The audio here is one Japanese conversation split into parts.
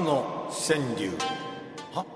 の川柳。は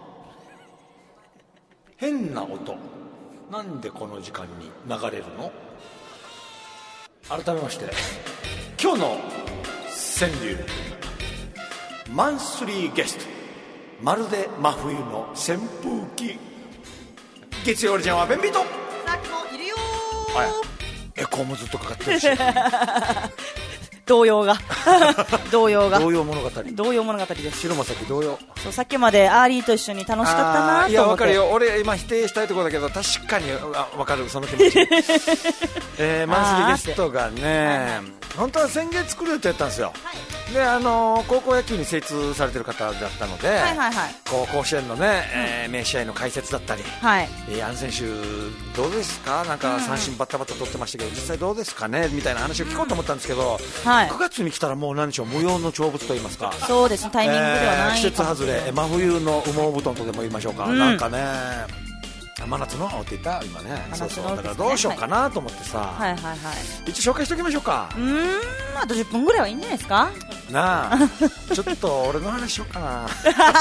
変な音、なんでこの時間に流れるの。改めまして今日の川柳、マンスリーゲスト、まるで真冬の扇風機。月曜オリジンはベンビートさっきもいるよエコーもずっとかかってるし童謡が童謡童謡物語です。 白間崎童謡。 そう、さっきまでアーリーと一緒に楽しかったなと思って。 いや分かるよ、俺今否定したいところだけど確かに分かるその気持ちマンスリーゲストがね、本当は宣言作る予定やったんですよ、で高校野球に精通されてる方だったので、甲子園のね、名試合の解説だったり、安選手どうですか、なんか三振バッタバッタ取ってましたけど、実際どうですかねみたいな話を聞こうと思ったんですけど、9月に来たらもう何でしょう、無用の長物といいますか、 そうですね、タイミングではない、 季節外れ真冬の羽毛布団とでも言いましょうか、なんかね真夏のって言った今ね、そうそう、だからどうしようかなと思ってさ、一応紹介しておきましょうか。 あと10分ぐらいはいいんじゃないですかなあちょっと俺の話しようかな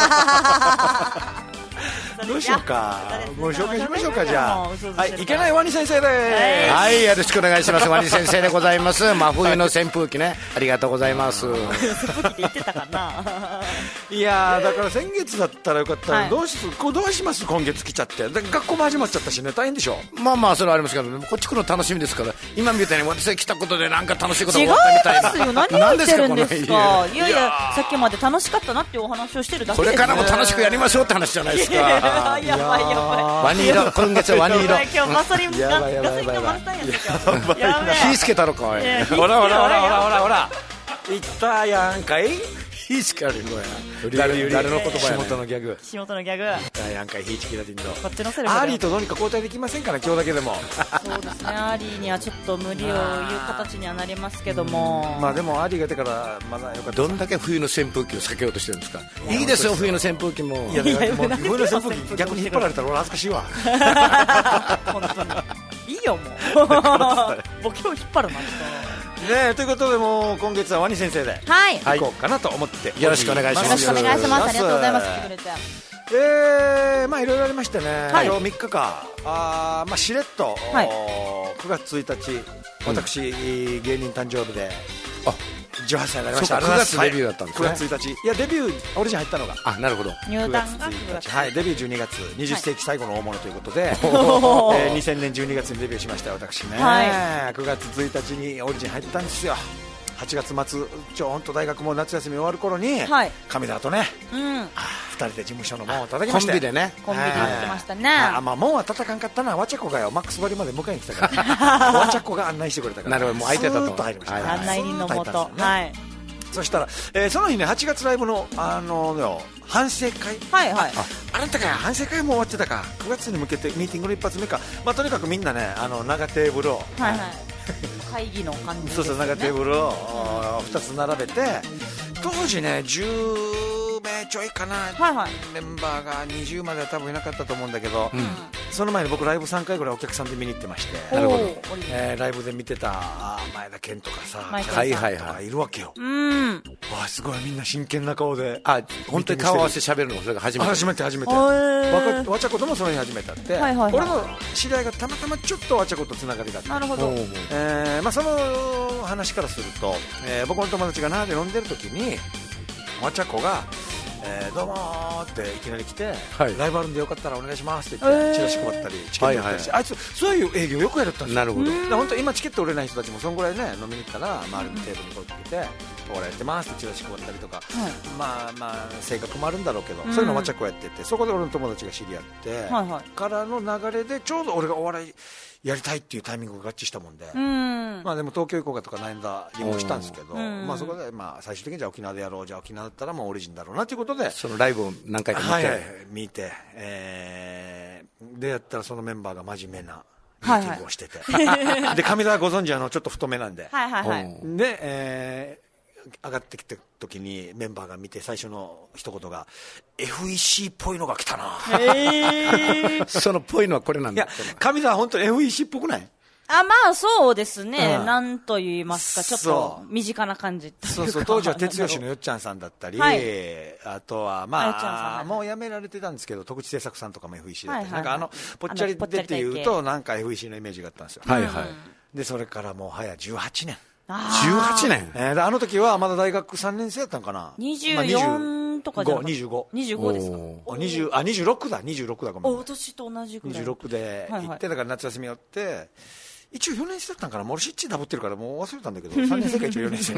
どうしようか、もう紹介しましょうか。じゃあ、いけないワニ先生です。 はい、よろしくお願いします。ワニ先生でございます。真冬の扇風機ね、ありがとうございます。 扇風機って言ってたかな。 いやだから先月だったらよかったら、どうします今月来ちゃって、学校も始まっちゃったしね、大変でしょ。 まあまあそれはありますけど、こっち来るの楽しみですから、今みたいに私が来たことでなんか楽しいことが終わったみたいな。 違いますよ、何言ってるんですか。いやいや、さっきまで楽しかったなっていうお話をしてるだけです。 これからも楽しくやりましょうって話じゃないですか。 やばいワニ色、今月はワニ色。 今日ガソリンが満タンやった。やばい、 火つけたろかおい。 ほら言ったやんかい、 火つけられるのや。 誰の言葉やね。 仕事のギャグ。 やんかい火つけられるの。 こっちのセリフ。 アーリーとどうにか交代できませんから今日だけでも。 そうですね、アーリーにはちょっと無理を言う形にはなりますけども、 まあでもアーリーが出てからまだよかった。 どんだけ冬の扇風機を避けようとしてるんですか。いいですよ冬の扇風機も。 いやもう冬の扇風機逆に引っ張られたら俺恥ずかしいわ。 本当にいいよもう僕を引っ張るなね、ということでもう今月はワニ先生で行こうかなと思ってよろしくお願いします。 よろしくお願いします。ありがとうございます。来てくれて、 まあいろいろありましてね、今日3日間しれっと、9月1日私、芸人誕生日で18歳になりました。 9月デビューだったんですね。 9月1日、いやデビューオリジン入ったのが、 なるほど、 入団が9月、 デビュー12月、20世紀最後の大物ということで、2000年12月にデビューしました私ね、9月1日にオリジン入ったんですよ。8月末ちょんと大学も夏休み終わる頃に、上田とね、2人で事務所の門を叩きまして、 コンビで行ってましたね。 門は叩かんかったな、わちゃこがよマックスバリまで迎えに来たからわちゃこが案内してくれたから、 なるほど、もう空いてたと、 スーッと入りました、 案内人のもと、 そしたら、その日ね、8月ライブの反省会、あなたか反省会も終わってたか、9月に向けてミーティングの一発目か、とにかくみんなね長テーブルを、 会議の感じですね。 そう長テーブルを2つ並べて、当時ね10名ちょいかな、メンバーが20までは多分いなかったと思うんだけど、その前に僕ライブ3回ぐらいお客さんで見に行ってまして、 なるほど、 ライブで見てた前田健とかさ、いるわけよ。わすごいみんな真剣な顔で、 本当に顔合わせ喋るのそれが初めて。 わちゃこともその日初めて会って、俺の知り合いがたまたまちょっとわちゃことつながりがあって、 なるほど、 その話からすると、僕の友達が並んで飲んでる時にわちゃこがどうもっていきなり来て、ライブあるんでよかったらお願いしますって言って、チラシ配ったりチケット売ったりして、あいつそういう営業よくやるったんですよ。 なるほど。 本当今チケット売れない人たちもそんぐらいね飲みに行ったら周りのテーブルにこう来て俺やってますってチラシ配ったりとか、まあ性格もあるんだろうけど、そういうのをわちゃこやってて、そこで俺の友達が知り合って、からの流れでちょうど俺がお笑いやりたいっていうタイミングが合致したもんで、でも東京行こうかとか悩んだりもしたんですけど、そこで最終的にじゃあ沖縄でやろう、じゃあ沖縄だったらもうオリジンだろうなということで、 そのライブを何回か見て、でやったらそのメンバーが真面目なミーティングをしてて、で上田はご存知ちょっと太めなんで、で、上がってきた時にメンバーが見て最初の一言が FEC っぽいのが来たな、 そのっぽいのはこれなんだ。 いや上田は本当に FEC っぽくない？ まあそうですね、 うんなんと言いますか、ちょっと身近な感じっていうか。 そうそう、当時は鉄吉のよっちゃんさんだったり、 はいあとはよっちゃんさんまあ、 はいもう辞められてたんですけど、徳地製作さんとかも FEC だったり、 はいはいはいなんかぽっちゃりでっていうと、なんか FEC のイメージがあったんですよ。 はいはい。 で、それからもう早18年。 18年。 であの時はまだ大学3年生だったのかな。 24とかじゃなかった 25。 25ですか。 26だ、26だ、ごめん。 私と同じくらい。 26で行って、だから夏休みやって、一応4年生だったんかな、俺、しっちりダブってるから、もう忘れたんだけど、3年生か一応4年生、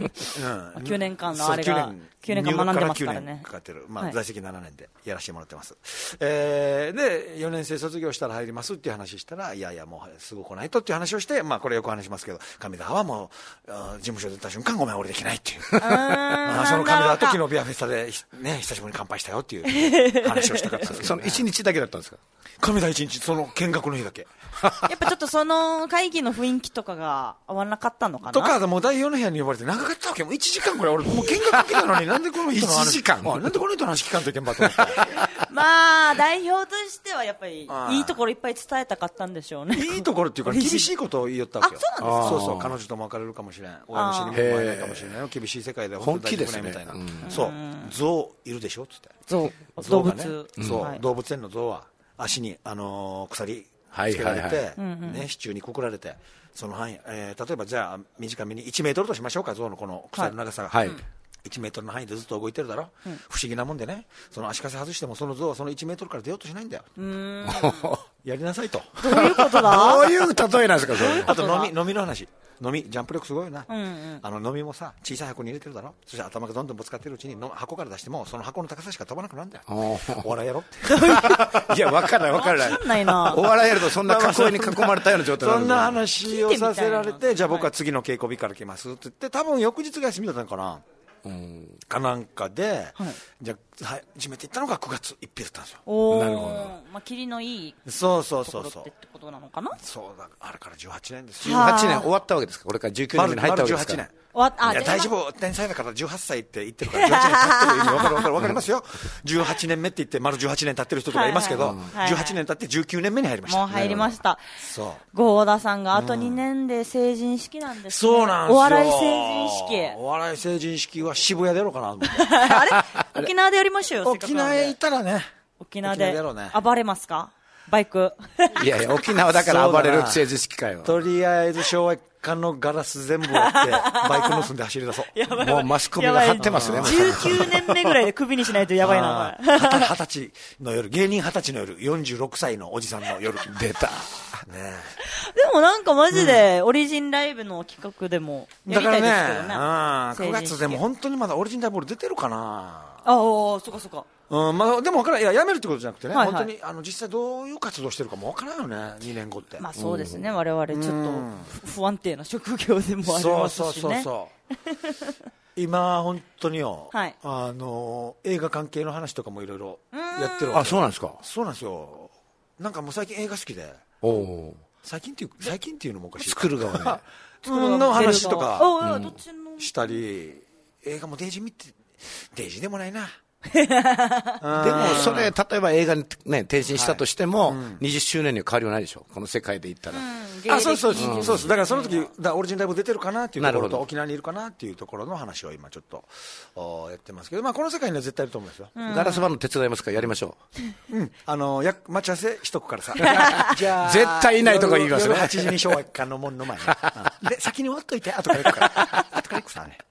9年間のあれが、9年間学んでますからね。 9年かかってる、まあ、 はい在籍7年でやらせてもらってます。で、4年生卒業したら入りますっていう話したら、いやいや、もうすぐ来ないとっていう話をして、まあ、これよく話しますけど、上田はもう、事務所出た瞬間、ごめん、俺できないっていう。その上田と昨日ビアフェスタで、ね、久しぶりに乾杯したよっていう話をしたかったんですけど、 その1日だけだったんですか？ 上田1日、その見学の日だけ。 やっぱちょっとその会議の雰囲気とかが合わなかったのかなとか、もう代表の部屋に呼ばれて長かったわけ。もう1時間これ、俺もう見学来たのに、なんでこの人の話 1時間なんでこの人の話聞かんといけんばと思って。 まあ、代表としてはやっぱりあーいいところいっぱい伝えたかったんでしょうね。 いいところっていうか、厳しいことを言いよったわけよ。 あそうなんですそうそう、彼女とも別れるかもしれん。親の死にも会えないかもしれないよ。厳しい世界で本当に大丈夫ないみたいな。そう、象いるでしょっつって。 動象がね物。 そう、 はい動物園の象は足に、鎖つけられて、 はいはいね、支柱にくくられて、その範囲、例えばじゃあ短めに1メートルとしましょうか、象のこの鎖の長さが。 はい。 1メートルの範囲でずっと動いてるだろ、不思議なもんでね、その足かせ外してもその象はその1メートルから出ようとしないんだよ。やりなさいと。 どういうことだどういう例えなんですか、それ。 あと飲みの話、ジャンプ力すごいよな、飲みもさ、小さい箱に入れてるだろ、そして頭がどんどんぶつかってるうちに箱から出してもその箱の高さしか飛ばなくなるんだよ。お笑いやろっていや、わからないわからない。 わかんないなお笑いやるとそんな囲いに囲まれたような状態そんなな話をさせられ聞いてみたいなて、じゃあ僕は次の稽古日から来ますって言って、多分翌日が休みだったのかな、かなんかで、じゃあ初めて行ったのが9月1日だったんですよ。 おーなるほどまあ、霧のいいそうそうところってそうそうってことなのかな。 そうだ、あれから18年ですよ。 18年終わったわけですか？これから19年目に入ったわけですか？ 丸18年。 あいや大丈夫、天才だから18歳って言ってるから、18年経ってる意味分かりますよ、18年目って言って、丸18年経ってる人とかいますけど、 はいはい 18年経って19年目に入りました。 もう入りました。 そう郷田さんがあと2年で成人式なんですね。 そうなんですよ。 お笑い成人式。 お笑い成人式は渋谷でやろうかなと思ってあれ沖縄でやりましょうよ。 沖縄へ行ったらね、 沖縄で沖縄でやろうね暴れますか？バイク。 いやいや、沖縄だから暴れる成人式会は。 とりあえず昭和館のガラス全部割ってバイク盗んで走り出そう。 やばいもうマスコミが張ってますね。もう 19年目ぐらいでクビにしないとやばいな、これ。 20歳の夜、芸人20歳の夜、46歳のおじさんの夜出た。 ねでもなんかマジでオリジンライブの企画でもやりたいですけどね。 9月でもん。 本当にまだオリジンライブ出てるかな。 ああ、そっかそっか。 まあ、でも分からん、いや、やめるってことじゃなくてね、 はいはい本当に実際どういう活動してるかも分からんよね、2年後って。 まあそうですね、我々ちょっと不安定な職業でもありますしね。 そう今本当によ、 はい映画関係の話とかもいろいろやってるわけ。 あ、そうなんですか。 そうなんですよ。なんかもう最近映画好きで、 おお。 最近っていうのもおかしいか、 作る側ね。 の話とかああ、どっちの。 したり、映画もデイジー見て、デイジーでもないな。 でもそれ、例えば映画にね、転身したとしても、20周年には変わりはないでしょ。この世界で言ったら。 そうです。だからその時、オリジンライブ出てるかなっていうところと、 なるほど沖縄にいるかなっていうところの話を今ちょっとやってますけど、まあこの世界には絶対いると思うんですよ。 ガラスバンド手伝いますからやりましょ待ち合わせしとくからさ。じゃあ絶対いないとこ言いますね夜8時に昭和館の門の前に。で、先に終わっといて、後から行くから。後から行くさね。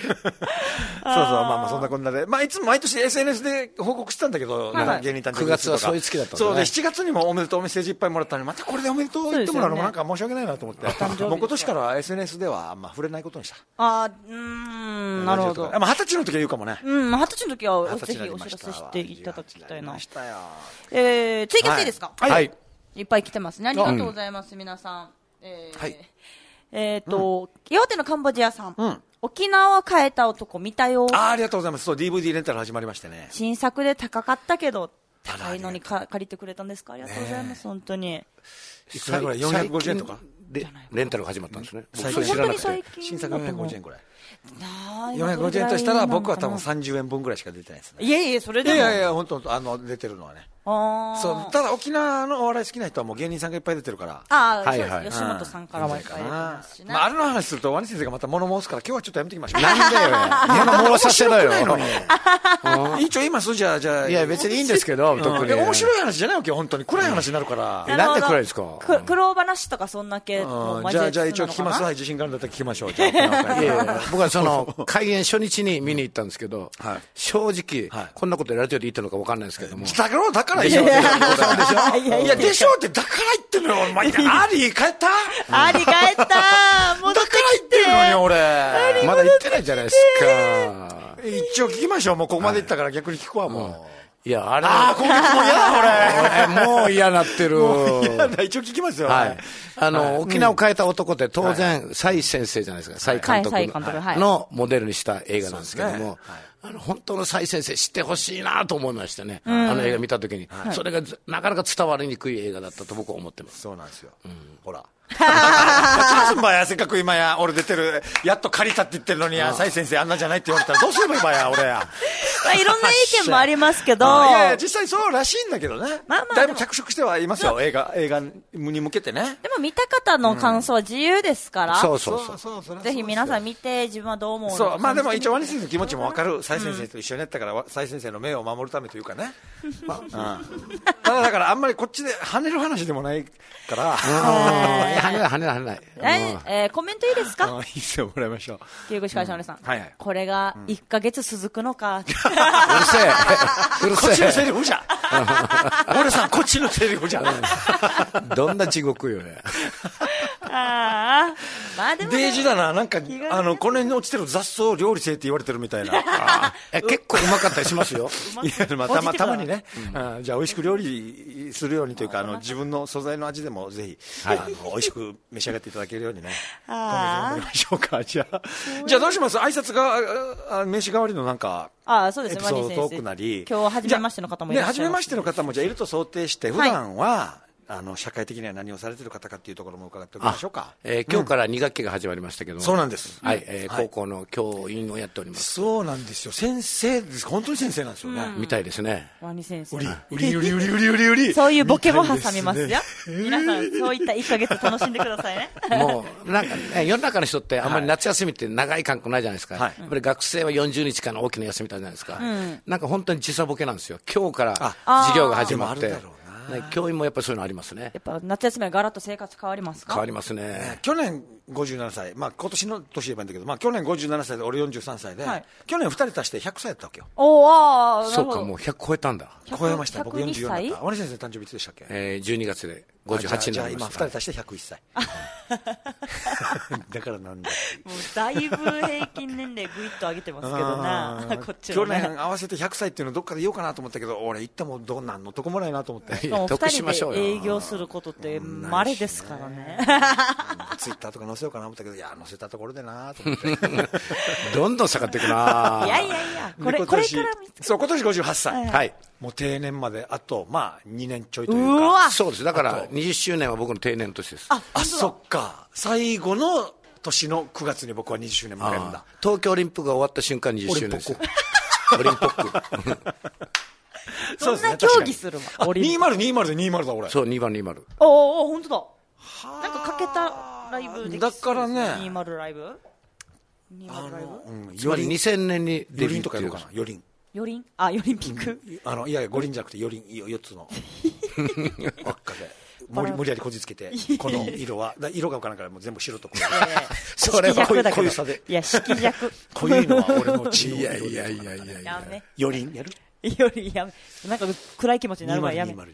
まあそんなこんなで。まあいつも毎年 SNS で報告してたんだけど、なんか芸人誕生日 9月はそういう月だったんだねそうで、7月にもおめでとうメッセージいっぱいもらったのに、またこれでおめでとう言ってもらうのもなんか申し訳ないなと思って。もう今年からは SNS ではあんま触れないことにした。 ああ、なるほど。 まあ20歳の時は言うかもね。 20歳の時は 20歳ぜひになりましたお知らせしていただきたいな。 ましたよ。 追加していいですか？ う。はい。 いっぱい来てますね。ありがとうございます、皆さん。 はい岩手のカンボジアさん。沖縄変えた男見たよ。 ありがとうございます。そう、DVD レンタル始まりましてね。 新作で高かったけど、高いのに借りてくれたんですか？ありがとうございます、本当に。 いくらぐらい ?450 円とかでレンタルが始まったんですね。僕最近それ知らなくて。 本当に最近新作450円ぐらい。 450円としたら僕は多分30円分ぐらいしか出てないですね。 いえいえ、それでも。 いやいや、本当出てるのはね。そう、ただ沖縄のお笑い好きな人はもう芸人さんがいっぱい出てるから。 ああ、そうです。吉本さんからもいっぱい出てますしね。 あれの話すると、ワニ先生がまた物申すから、今日はちょっとやめてきましょう。 なんでよ。物申させろよ。 一応言いますじゃあ。 いや、別にいいんですけど、特に。 面白い話じゃないわけよ、本当に。暗い話になるから。 なんで暗いですか？ 苦労話とかそんだけ。 じゃあ一応聞きます。はい、自信があるんだったら聞きましょう。 僕はその、開演初日に見に行ったんですけど、正直、こんなことやられてるって言ったのか分かんないですけども。 だからいいよ。いや、でしょって、だから言ってんのよ。お前、アリー帰ったアリー帰った戻ってきて。 だから言ってるのに、俺。 まだ行ってないじゃないですか。 一応聞きましょう。もうここまで行ったから逆に聞くわ、もう。いや、あれ。 今月も嫌だ、 俺。もう嫌なってる。 嫌だ、一応聞きますよ。 はい。沖縄を変えた男って当然、蔡先生じゃないですか。蔡監督のモデルにした映画なんですけども。本当の蔡先生知ってほしいなと思いましてね。映画見たときに。それがなかなか伝わりにくい映画だったと僕は思ってます。 そうなんですよ。ほら。せっかく今や、俺出てる、やっと借りたって言ってるのに、蔡先生あんなじゃないって言われたらどうすればいいばや、俺や。 いろんな意見もありますけど。 いやいや、実際そうらしいんだけどね。だいぶ脚色してはいますよ、映画に向けてね。 でも見た方の感想は自由ですから。 そう。 ぜひ皆さん見て、自分はどう思うのか。 そう、まあでも一応ワニ先生の気持ちもわかる。蔡先生と一緒にやったから、蔡先生の目を守るためというかね。ただだからあんまりこっちで跳ねる話でもないから。 跳ねない。 コメントいいですか？ いいですよ、もらいましょう。 旧具司会者の皆さん。これが1ヶ月続くのか。 うるせえ。 こっちのセリフじゃん。俺さん、こっちのセリフじゃん。 どんな地獄よね。 まあでも。 デージだな、なんか、この辺に落ちてる雑草料理性って言われてるみたいな。 結構うまかったりしますよ。 いや、まあ、たまにね。じゃあ、美味しく料理するようにというか、自分の素材の味でもぜひ、美味しく召し上がっていただけるようにね。今月頑張りましょうか。じゃあどうします？挨拶が、名刺代わりのなんか、 そうですね、 エピソードトークなり。 今日、初めましての方もいらっしゃいます。 初めましての方も、じゃあ、いると想定して、普段は、社会的には何をされている方かっていうところも伺っておきましょうか。 今日から2学期が始まりましたけども。 そうなんです。 はい、高校の教員をやっております。 そうなんですよ。先生です。本当に先生なんですよね。 みたいですね。 ワニ先生。 売り。 そういうボケも挟みますよ。皆さん、そういった1ヶ月楽しんでくださいね。 もう、なんかね、世の中の人ってあんまり夏休みって長い感覚ないじゃないですか。やっぱり学生は40日間の大きな休みたいじゃないですか。なんか本当に時差ボケなんですよ。今日から授業が始まって。教員もやっぱりそういうのありますね。 やっぱ夏休みはガラッと生活変わりますか？ 変わりますね。 去年57歳、まあ今年の年言えばいいんだけど、まあ去年57歳で俺43歳で、去年2人足して100歳だったわけよ。 そうか、もう100超えたんだ。 超えました。僕44になった。ワニ先生誕生日いつでしたっけ ？12月で58になりました。 じゃあ今2人足して101歳。だからなんだ。 もうだいぶ平均年齢ぐいっと上げてますけどな。こっち去年合わせて100歳っていうのどっかで言おうかなと思ったけど、俺行ったもどうなんのとこもないなと思って。 得しましょうよ。 営業することって稀ですからね。 ツイッターとか載せようかなと思ったけど、いや載せたところでなと思って。 どんどん下がっていくな。 いやこれからそう、今年58歳。はい。もう定年まであとまあ2年ちょいというか。 そうです。だから20周年は僕の定年の年です。 そっか。最後の年の9月に僕は20周年迎えるんだ。 東京オリンピックが終わった瞬間20周年です。オリンピック。 そんな競技するの 2020で20だ俺。 そう、2020。 おお、本当だ。なんかかけたライブでだからね。 20ライブ？20ライブ？ つまり2000年にデビューとかやろうかな。4輪。 4輪？4輪ピック？ いや5輪じゃなくて4輪、4つの。輪っかで。無理やりこじつけて、この色は、色が分からんからもう全部白と黒。 それはこういう差で。 いや、色弱。 こういうのは俺の血の色。いや。 やめ。 4輪やる 4輪やめ。なんか暗い気持ちになるわ、やめ。 2020。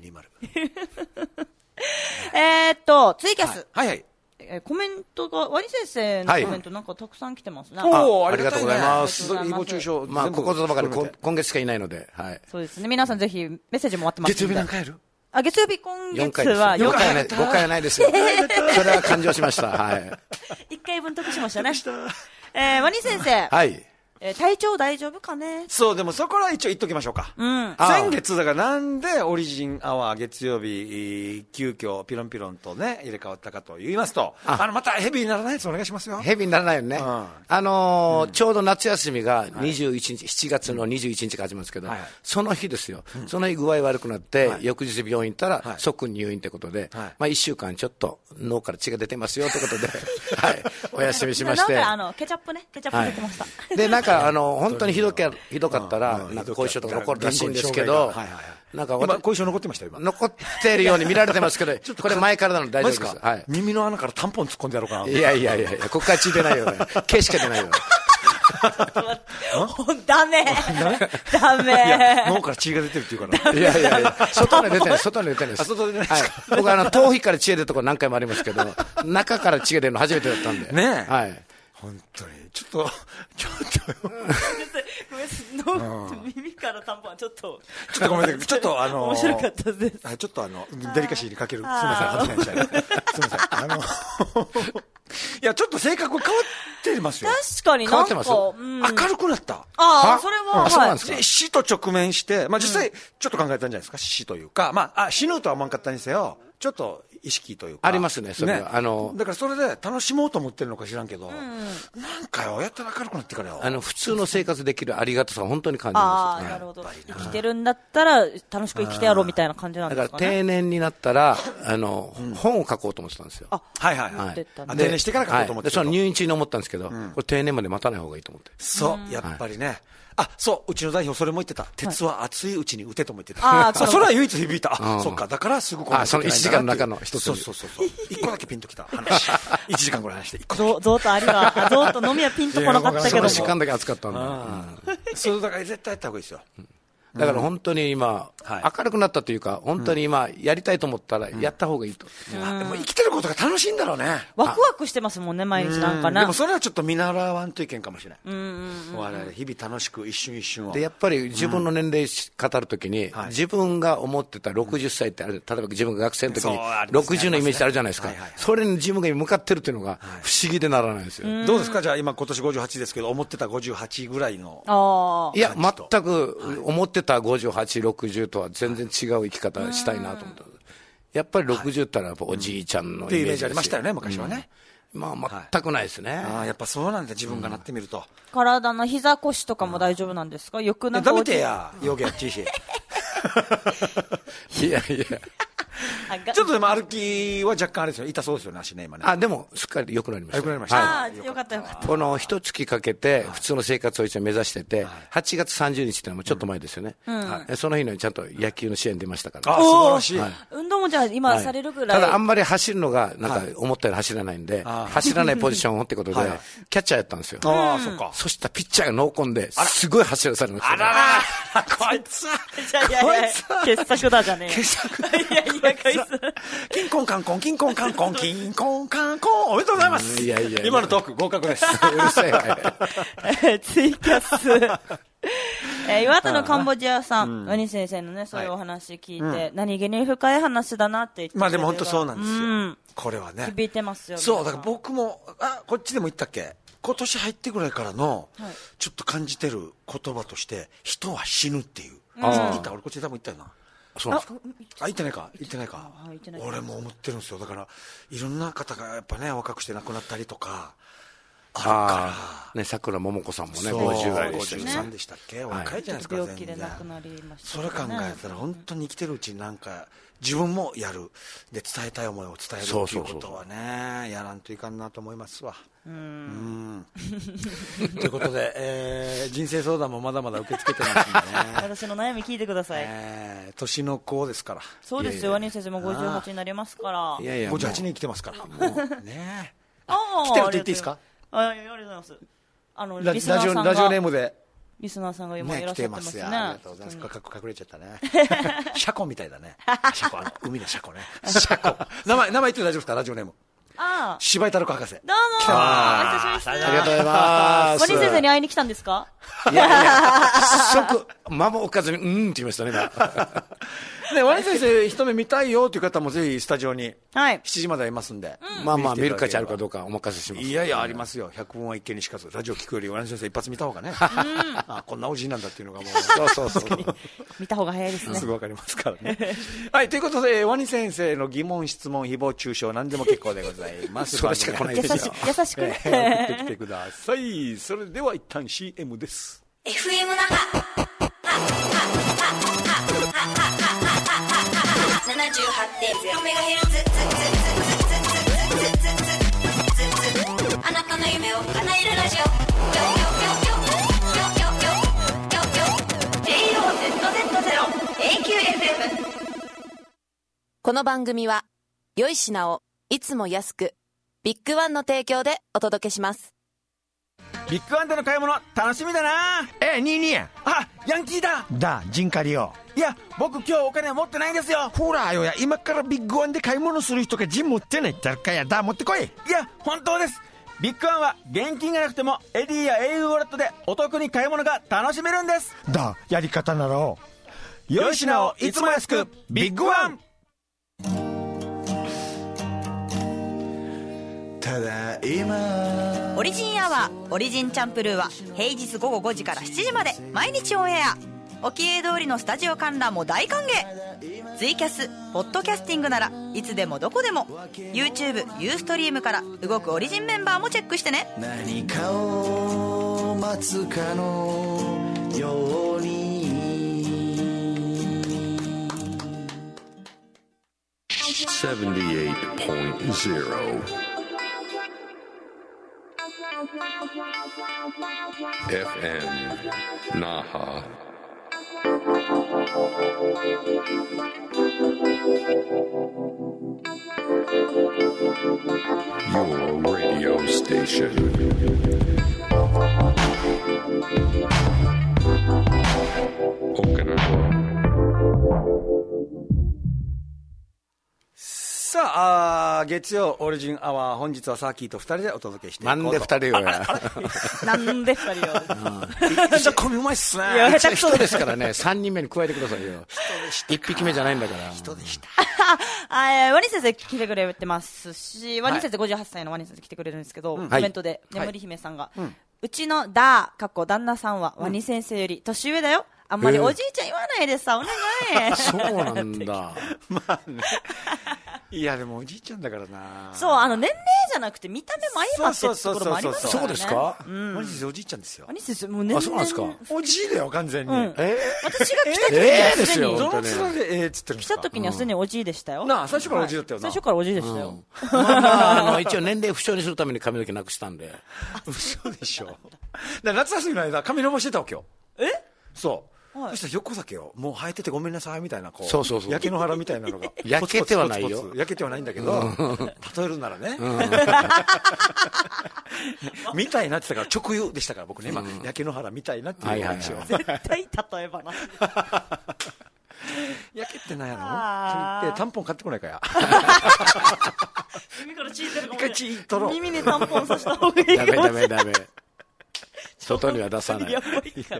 ツイキャス。 はい。 コメントが、ワニ先生のコメントなんかたくさん来てますね。 ありがとうございます。 誹謗中傷。 まあ、ここぞばかり今月しかいないので。はい。 そうですね。皆さんぜひメッセージも待ってます。 月曜日何回やる？ 月曜日今月は 5回はないですよ。それは感情しました。はい。 1回分得しましたね。ワニ先生。 はい。 体調大丈夫かね。 そう、でもそこは一応言っときましょうか。先月、だからなんでオリジンアワー月曜日、急遽ピロンピロンとね、入れ替わったかと言いますと、またヘビーにならないやつお願いしますよ。 ヘビーにならないよね。ちょうど夏休みが21日、7月の21日が始まるんですけど、その日ですよ。その日具合悪くなって、翌日病院行ったら、即入院ってことで、1週間ちょっと脳から血が出てますよってことで、お休みしまして。 なんかケチャップ出てました。 で、なんか本当にひどかったら、なんか後遺症とか残るらしいんですけど、 なんか今後遺症残ってましたよ、今。 残っているように見られてますけど、これ前からなので大丈夫です。はい。 耳の穴からタンポン突っ込んでやろうかな。 いや、ここから血出ないよね。毛しか出ないよ。 ダメ。 脳から血が出てるっていうから。 いや、外に出てない、外に出てないです。 外に出てないですか。 僕頭皮から血が出るとこ何回もありますけど、中から血が出るの初めてだったんで。 ねえ。 はい。 本当に。ちょっと。 耳からタンポンはちょっとごめんなさい。ちょっと面白かったです。 ちょっとデリカシーにかける。すみません、すみません。いや、ちょっと性格変わってますよ。 確かに変わってます。 明るくなった。 それは、 そうなんですか。 死と直面して、実際、ちょっと考えたんじゃないですか、死というか、死ぬとは思わんかったにせよ、ちょっと意識というか。 ありますね、それは。 だからそれで楽しもうと思ってるのか知らんけど、なんかよ、やったら明るくなってからよ。 普通の生活できるありがたさを本当に感じます。 なるほど。生きてるんだったら、楽しく生きてやろうみたいな感じなんですかね。 だから定年になったら、本を書こうと思ってたんですよ。 定年してから書こうと思ってた。 その入院中に思ったんですけど、これ定年まで待たない方がいいと思って。 そう、やっぱりね。そう、うちの代表それも言ってた。鉄は熱いうちに打てとも言ってた。それは唯一響いた。そっか、だからすぐその1時間の中の一つ。 そう。1個だけピンときた話。1時間ぐらい話して、1個。 ゾウと飲みはピンとこなかったけども。 1時間だけ暑かったんだ。 そう、だから絶対やった方がいいですよ。 だから本当に今、明るくなったというか、本当に今、やりたいと思ったら、やった方がいいと。 でも生きてることが楽しいんだろうね。 ワクワクしてますもんね、毎日なんかね。 でもそれはちょっと見習わんといけんかもしれない。我々、日々楽しく一瞬一瞬を。 で、やっぱり自分の年齢語るときに、自分が思ってた60歳ってある、例えば自分が学生の時に、60のイメージってあるじゃないですか。それに自分が向かってるっていうのが、不思議でならないんですよ。 どうですか、じゃあ今年58ですけど、思ってた58ぐらいの。 いや、全く思ってた58、60とは全然違う生き方したいなと思った。やっぱり60ってのはおじいちゃんのイメージありましたよね、昔はね。 全くないですね。 やっぱそうなんだ、自分がなってみると。 体の膝腰とかも大丈夫なんですか？よくなダメてや、ヨギやっちいし。 いや。 ちょっとでも歩きは若干あれですよ、痛そうですよね、足ね、今ね。 でも、すっかり良くなりました。 良くなりました。 よかった。 この一月かけて、普通の生活を一応目指してて、8月30日ってのはもうちょっと前ですよね。その日のちゃんと野球の試合に出ましたから。 素晴らしい。 運動もじゃあ今されるぐらい。 ただあんまり走るのが、なんか思ったより走らないんで、走らないポジションってことで、キャッチャーやったんですよ。そしたらピッチャーが濃厚で、すごい走らされました。 あららこいつ傑作だじゃねえ。 傑作。 いや、こいつ。 キンコンカンコン、キンコンカンコン、キンコンカンコン、おめでとうございます。 いや。 今のトーク合格です。 うるさい。 ツイキャス。岩手のカンボジアさん、ワニ先生のね、そういうお話聞いて、何気に深い話だなって言って。 でも本当そうなんですよ。これはね。 響いてますよね。 そう、だから僕も、こっちでも言ったっけ？今年入ってぐらいからの、ちょっと感じてる言葉として、人は死ぬっていう。言った？俺こっちで多分言ったよな。 そうなんですか？ 言ってないか。俺も思ってるんですよ。だから、いろんな方がやっぱね、若くして亡くなったりとか、あるから。 ね、桜桃子さんもね、50代でしたね。 53でしたっけ？若いじゃないですか、 病気で亡くなりました。 それ考えたら、本当に生きてるうちになんか、自分もやる。で、伝えたい思いを伝えるっていうことはね、やらんといかんなと思いますわ。ということで、人生相談もまだまだ受け付けてますんでね。 私の悩み聞いてください。 年の子ですから。 そうですよ、ワニ先生も58になりますから。 いやいや、58年生きてますから。もうね。来てるって言っていいですか？ ありがとうございます。リスナーさんが。 ラジオネームで。 リスナーさんが今いらっしゃってますね。 ありがとうございます。隠れちゃったね。シャコみたいだね。シャコ、海のシャコね。シャコ。名前言って大丈夫ですか？ラジオネーム。芝居太郎博士。 どうもお久しぶりです。 ありがとうございます。 ワニ先生に会いに来たんですか？ いや、即、間も置かずに、って言いましたね、 ね、ワニ先生一目見たいよという方もぜひスタジオにはい 7時までありますんで、 まあまあ見る価値あるかどうかお任せします。 いやいやありますよ。百聞は一見にしかず。ラジオ聞くよりワニ先生一発見た方がね、あこんなおじいなんだっていうのがもうそう見た方が早いですね。 すぐわかりますからね。はいということでワニ先生の疑問質問誹謗中傷何でも結構でございます。 それしか来ない優ですよ。 しくね。 送ってきてください。それでは一旦 CM です。 FM 那覇 78.0MHz あなたの夢を叶えるラジオ JOZZ0AQFM。 この番組は良い品をいつも安くビッグワンの提供でお届けします。 ビッグワンでの買い物楽しみだな。 22やあ、ヤンキーだ。 陣借りよ。 いや僕今日お金持ってないんですよ。 ほらよや、今からビッグワンで買い物する人が陣持ってないったらかやだ、持ってこい。 いや本当です。ビッグワンは現金がなくてもエディや au ウォレットでお得に買い物が楽しめるんです。 やり方なら良い品をいつも安くビッグワン。 ただ今オリジンアワーオリジンチャンプルーは平日午後5時から7時まで毎日オンエア。おきえ通りのスタジオ観覧も大歓迎。ツイキャスポッドキャスティングならいつでもどこでも YouTube、ユーストリームから動くオリジンメンバーもチェックしてね。 何かを待つかのように 78.0 FM Naha. Your radio station. Okinawa. さあ月曜オリジンアワー、本日はサーキーと2人でお届けしていこうと。 なんで2人よや。 なんで2人よ。 じゃ込みうまいっすね。 いや一応人ですからね、3人目に加えてくださいよ。1匹目じゃないんだから。 人でした。 ワニ先生来てくれてますし、ワニ先生58歳のワニ先生来てくれるんですけど、コメントで眠り姫さんが、うちの旦那さんはワニ先生より年上だよ。あんまりおじいちゃん言わないでさ、お願い。 そうなんだ。 まあね。いやでもおじいちゃんだからな。 そう、年齢じゃなくて見た目も相まってってところもありますからね。 そうですか。 ワニ先生おじいちゃんですよ。 ワニ先生もう年々。 あ、そうなんですか。 おじいだよ完全に。 私が来た時にはすでに、 どの面でつってるんですか。 来た時にはすでにおじいでしたよ。 なあ最初からおじいだったよな。 最初からおじいでしたよ。 一応年齢不詳にするために髪の毛なくしたんで。 嘘でしょ。夏休みの間髪伸ばしてたわけよ。そう。そしたら横酒よ、もう生えててごめんなさいみたいな、こうそう焼け野原みたいなのが焼けてはないよ。 焼けてはないんだけど、例えるならね、みたいなって言ったから直輸でしたから僕ね、今焼け野原みたいなっていう話を絶対例えばな。 焼けてないやろって言ってタンポン買ってこないかや。 耳から血出るかもしれない。 一回血取ろう。 耳にタンポンさせた方がいい。 ダメ。外には出さない。 やばいから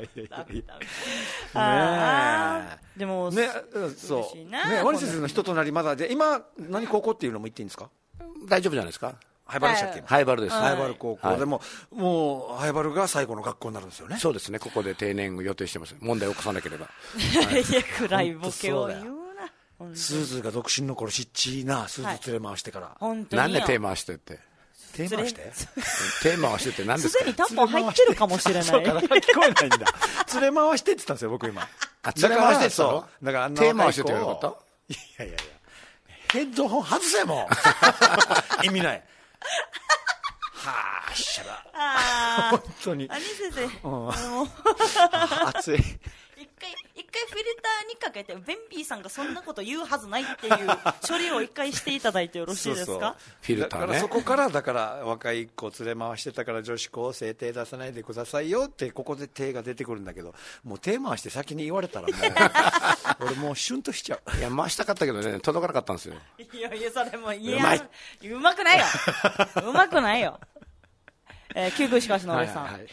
ダメ。でもね、そうね、ワニ先生の人となりまだで、今何高校っていうのも言っていいんですか。 大丈夫じゃないですか。 ハイバルでしたっけ。 ハイバルです。 ハイバル高校でももうハイバルが最後の学校になるんですよね。 そうですね。ここで定年を予定してます。問題を起こさなければ。 いや暗いボケを言うな。 スーズが独身の頃しっちなスーズ連れ回してから。 なんで手回してって。 手回して手回してって何ですか。 すでにタンポン入ってるかもしれない。 そうか聞こえないんだ。連れ回してって言ったんですよ僕今。 連れ回してそうだから手回してって言わなかった。 いやヘッドホン外せも意味ない。はあしゃら本当に。 兄先生熱い。 一回フィルターにかけてベンビーさんがそんなこと言うはずないっていう処理を一回していただいてよろしいですか。そうフィルターね。 だからそこから若い子連れ回してたから女子高生手出さないでくださいよってここで手が出てくるんだけど、もう手回して先に言われたらもう俺もうシュンとしちゃう。 いや回したかったけどね届かなかったんですよ。 いやそれもうまくないよ。うまくないよ。救急しかしのおじさん。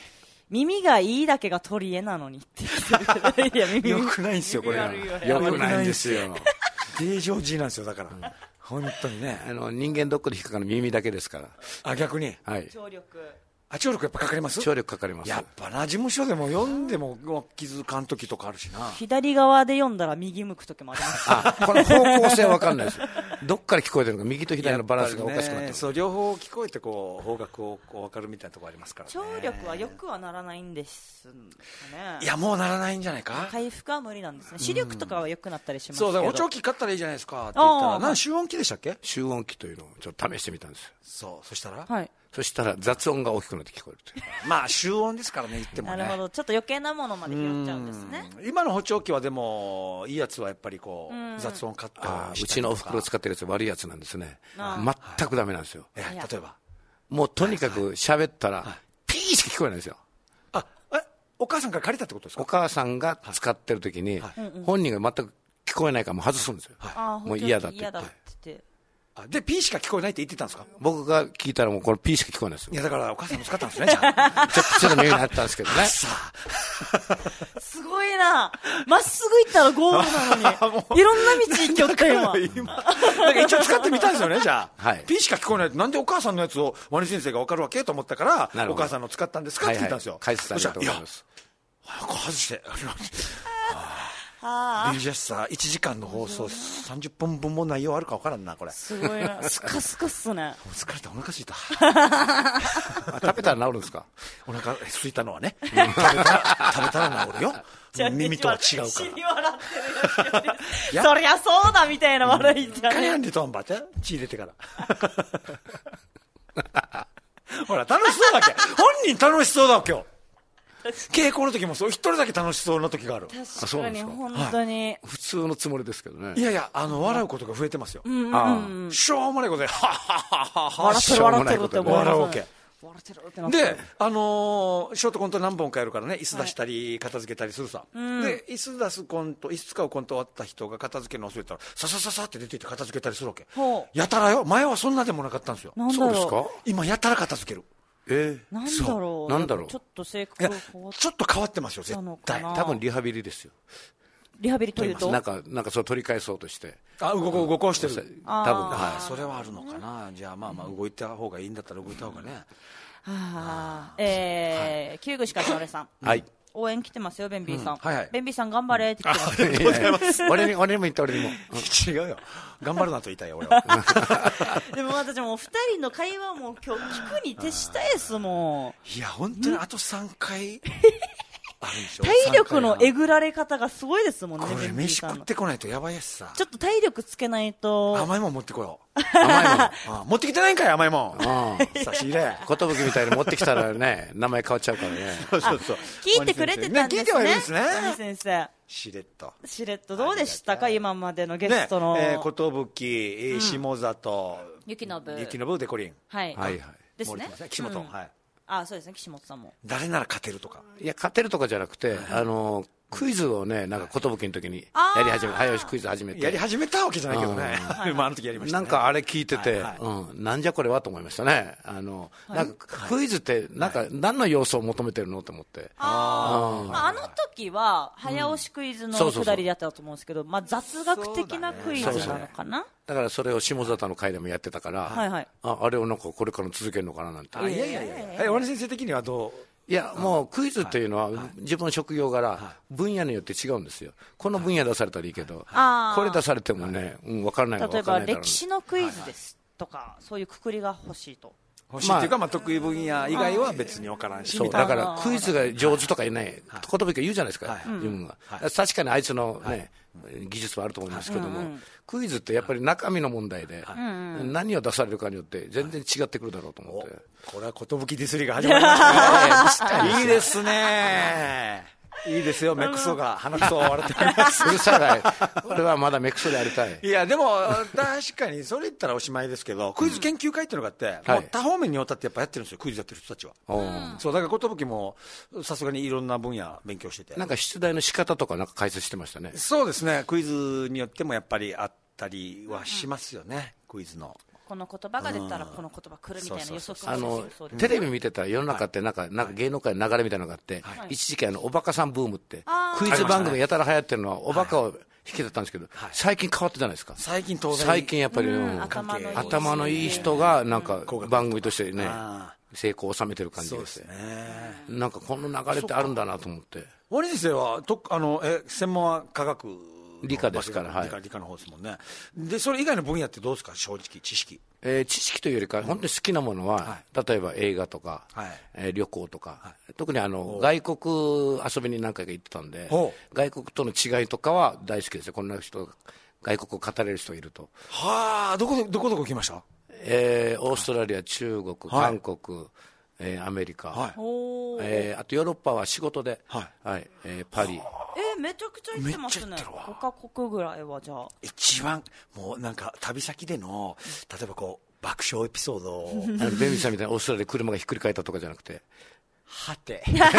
耳がいいだけが取り柄なのにって言っていや耳よくないんですよこれがよくないんですよ正常時なんですよだから、本当にね人間ドックで引っかかる耳だけですから。 あ、逆に、 はい、 聴力聴力やっぱかかります。 聴力かかります。 やっぱな、事務所でも読んでも気づかん時とかあるしな。 左側で読んだら右向く時もあります。 あ、この方向性は分かんないです。どっから聞こえてるのか、右と左のバランスがおかしくなってる、 そう両方聞こえてこう方角をこう分かるみたいなところありますからね。 聴力はよくはならないんですかね。 いやもうならないんじゃないか。 回復は無理なんですね。視力とかは良くなったりしますけど。 そうだ、補聴器買ったらいいじゃないですかって言ったら、なん集音器でしたっけ。 集音器というのをちょっと試してみたんですよ。 そしたら、 はい、 そしたら雑音が大きくなって聞こえるというまあ集音ですからね、言ってもね。 なるほど、ちょっと余計なものまで拾っちゃうんですね。 今の補聴器はでもいいやつはやっぱりこう雑音カットしたりとか。 うちのお袋使ってるやつ悪いやつなんですね。全くダメなんですよ。 例えばもうとにかく喋ったらピーしか聞こえないんですよ。 お母さんから借りたってことですか。 お母さんが使ってる時に本人が全く聞こえないからもう外すんですよ。もう嫌だって言って。 で P しか聞こえないって言ってたんですか。 僕が聞いたらもうこの P しか聞こえないですよ。 いやだからお母さんも使ったんですね。じゃあちょっと耳になったんですけどね。 すごいな、まっすぐ行ったらゴールなのにいろんな道行きよったよ今。なんか一応使ってみたんですよね。じゃあ、 はい、 P しか聞こえないってなんでお母さんのやつをワニ先生が分かるわけと思ったからお母さんの使ったんですかって聞いたんですよ。 返してありがとうございます。 外してリジェスター1時間の放送30分分も内容あるか分からんなこれ。 すごいな、スカスカっすね。 疲れた、お腹すいた。 食べたら治るんですか。 お腹すいたのはね、食べたら治るよ。耳とは違うから。 死に笑ってるやつそりゃそうだみたいな笑いじゃね。 カヤンでとんばって血入れてからほら楽しそうだっけ。本人楽しそうだ今日。稽古の時もそう、一人だけ楽しそうな時がある。 確かに本当に、 普通のつもりですけどね。 いやいや、笑うことが増えてますよ。しょうもないことではっはっはっは笑ってるって思う。 笑うわけで、ショートコント何本かやるからね、椅子出したり片付けたりするさ、で椅子出すコント、椅子使うコント終わった人が片付けるの忘れたらささささって出ていって片付けたりするわけ。やたらよ。前はそんなでもなかったんですよ。 そうですか。 今やたら片付ける。 なんだろう。 なんだろう。 ちょっと性格がちょっと変わってますよ絶対。 多分リハビリですよ。 リハビリというとなんかそれ取り返そうとして動かしてる。 多分はい。 それはあるのかな。じゃあまあ動いた方がいいんだったら動いた方がね。 旧具しかしおれさん、 はい、 応援来てますよ。ベンビーさん、 はいはい、 ベンビーさん頑張れって言ってます。 俺にも言って俺にも違うよ、頑張るなと言いたいよ俺はでも私も2人の会話も今日聞くに徹したいですもん。 いや本当にあと3回体力のえぐられ方がすごいですもんね。 これ飯食ってこないとやばいやつさ。 ちょっと体力つけないと。 甘いもん持ってこよう。甘いもん持ってきてないんかい。甘いもん差し入れ寿みたいに持ってきたらね名前変わっちゃうからね。 そう聞いてくれてたんですね。 聞いてはいるんですね。 先生しれっとどうでしたか今までのゲストの。 寿、下里、 雪信デコリン、 はいですね。 岸本、はい。 そうですね。岸本さんも誰なら勝てるとか。 いや勝てるとかじゃなくてクイズをねなんか寿の時にやり始め早押しクイズ始めてやり始めたわけじゃないけどね。あの時やりました。 なんかあれ聞いててなんじゃこれはと思いましたね。なんかクイズってなんか何の要素を求めてるのと思って。 あの時は早押しクイズのくだりでやったと思うんですけど、雑学的なクイズなのかな。 だからそれを下里の会でもやってたからあれをなんかこれから続けるのかななんて。 いや大根先生的にはどう。 いやもうクイズっていうのは自分の職業柄分野によって違うんですよ。この分野出されたらいいけどこれ出されてもね分からないの例えば歴史のクイズですとかそういうくくりが欲しいと。 欲しいっていうか得意分野以外は別に分からんし。 だからクイズが上手とかね寿が言うじゃないですか自分が。確かにあいつのね技術はあると思いますけどもクイズってやっぱり中身の問題で何を出されるかによって全然違ってくるだろうと思って。 これは寿ディスりが始まりましたね。いいですね。いいですよ。目くそが鼻くそを笑っております。 うるさい。俺はまだ目くそでありたい。 いやでも確かにそれ言ったらおしまいですけど、クイズ研究会っていうのがあって、もう多方面にわたってやっぱやってるんですよ。クイズやってる人たちは。そうだから寿もさすがにいろんな分野勉強してて。 なんか出題の仕方とかなんか解説してましたね。 そうですね。クイズによってもやっぱりあったりはしますよね。クイズの。 この言葉が出たらこの言葉来るみたいな予測もそうです。 テレビ見てたら世の中ってなんか芸能界の流れみたいなのがあって、一時期おバカさんブームって、クイズ番組やたら流行ってるのはおバカを引き出ったんですけど、最近変わったじゃないですか。 最近当然。 最近やっぱり頭のいい人がなんか番組としてね、成功を収めてる感じですね。なんかこの流れってあるんだなと思って。 森先生は専門は科学理科ですから、 理科の方ですもんね。でそれ以外の分野ってどうですか、正直知識。 知識というよりか本当に好きなものは、例えば映画とか、旅行とか、特に外国遊びに何回か行ってたんで、外国との違いとかは大好きですよ。こんな人外国を語れる人がいると。 はあ、どこ来ました？ オーストラリア、中国、韓国、アメリカ、あとヨーロッパは仕事で、パリ。 めちゃくちゃ行ってますね。5カ国ぐらいは。じゃあ一番もうなんか旅先での例えばこう爆笑エピソードをベミさんみたいなオーストラリアで車がひっくり返ったとかじゃなくて、 はて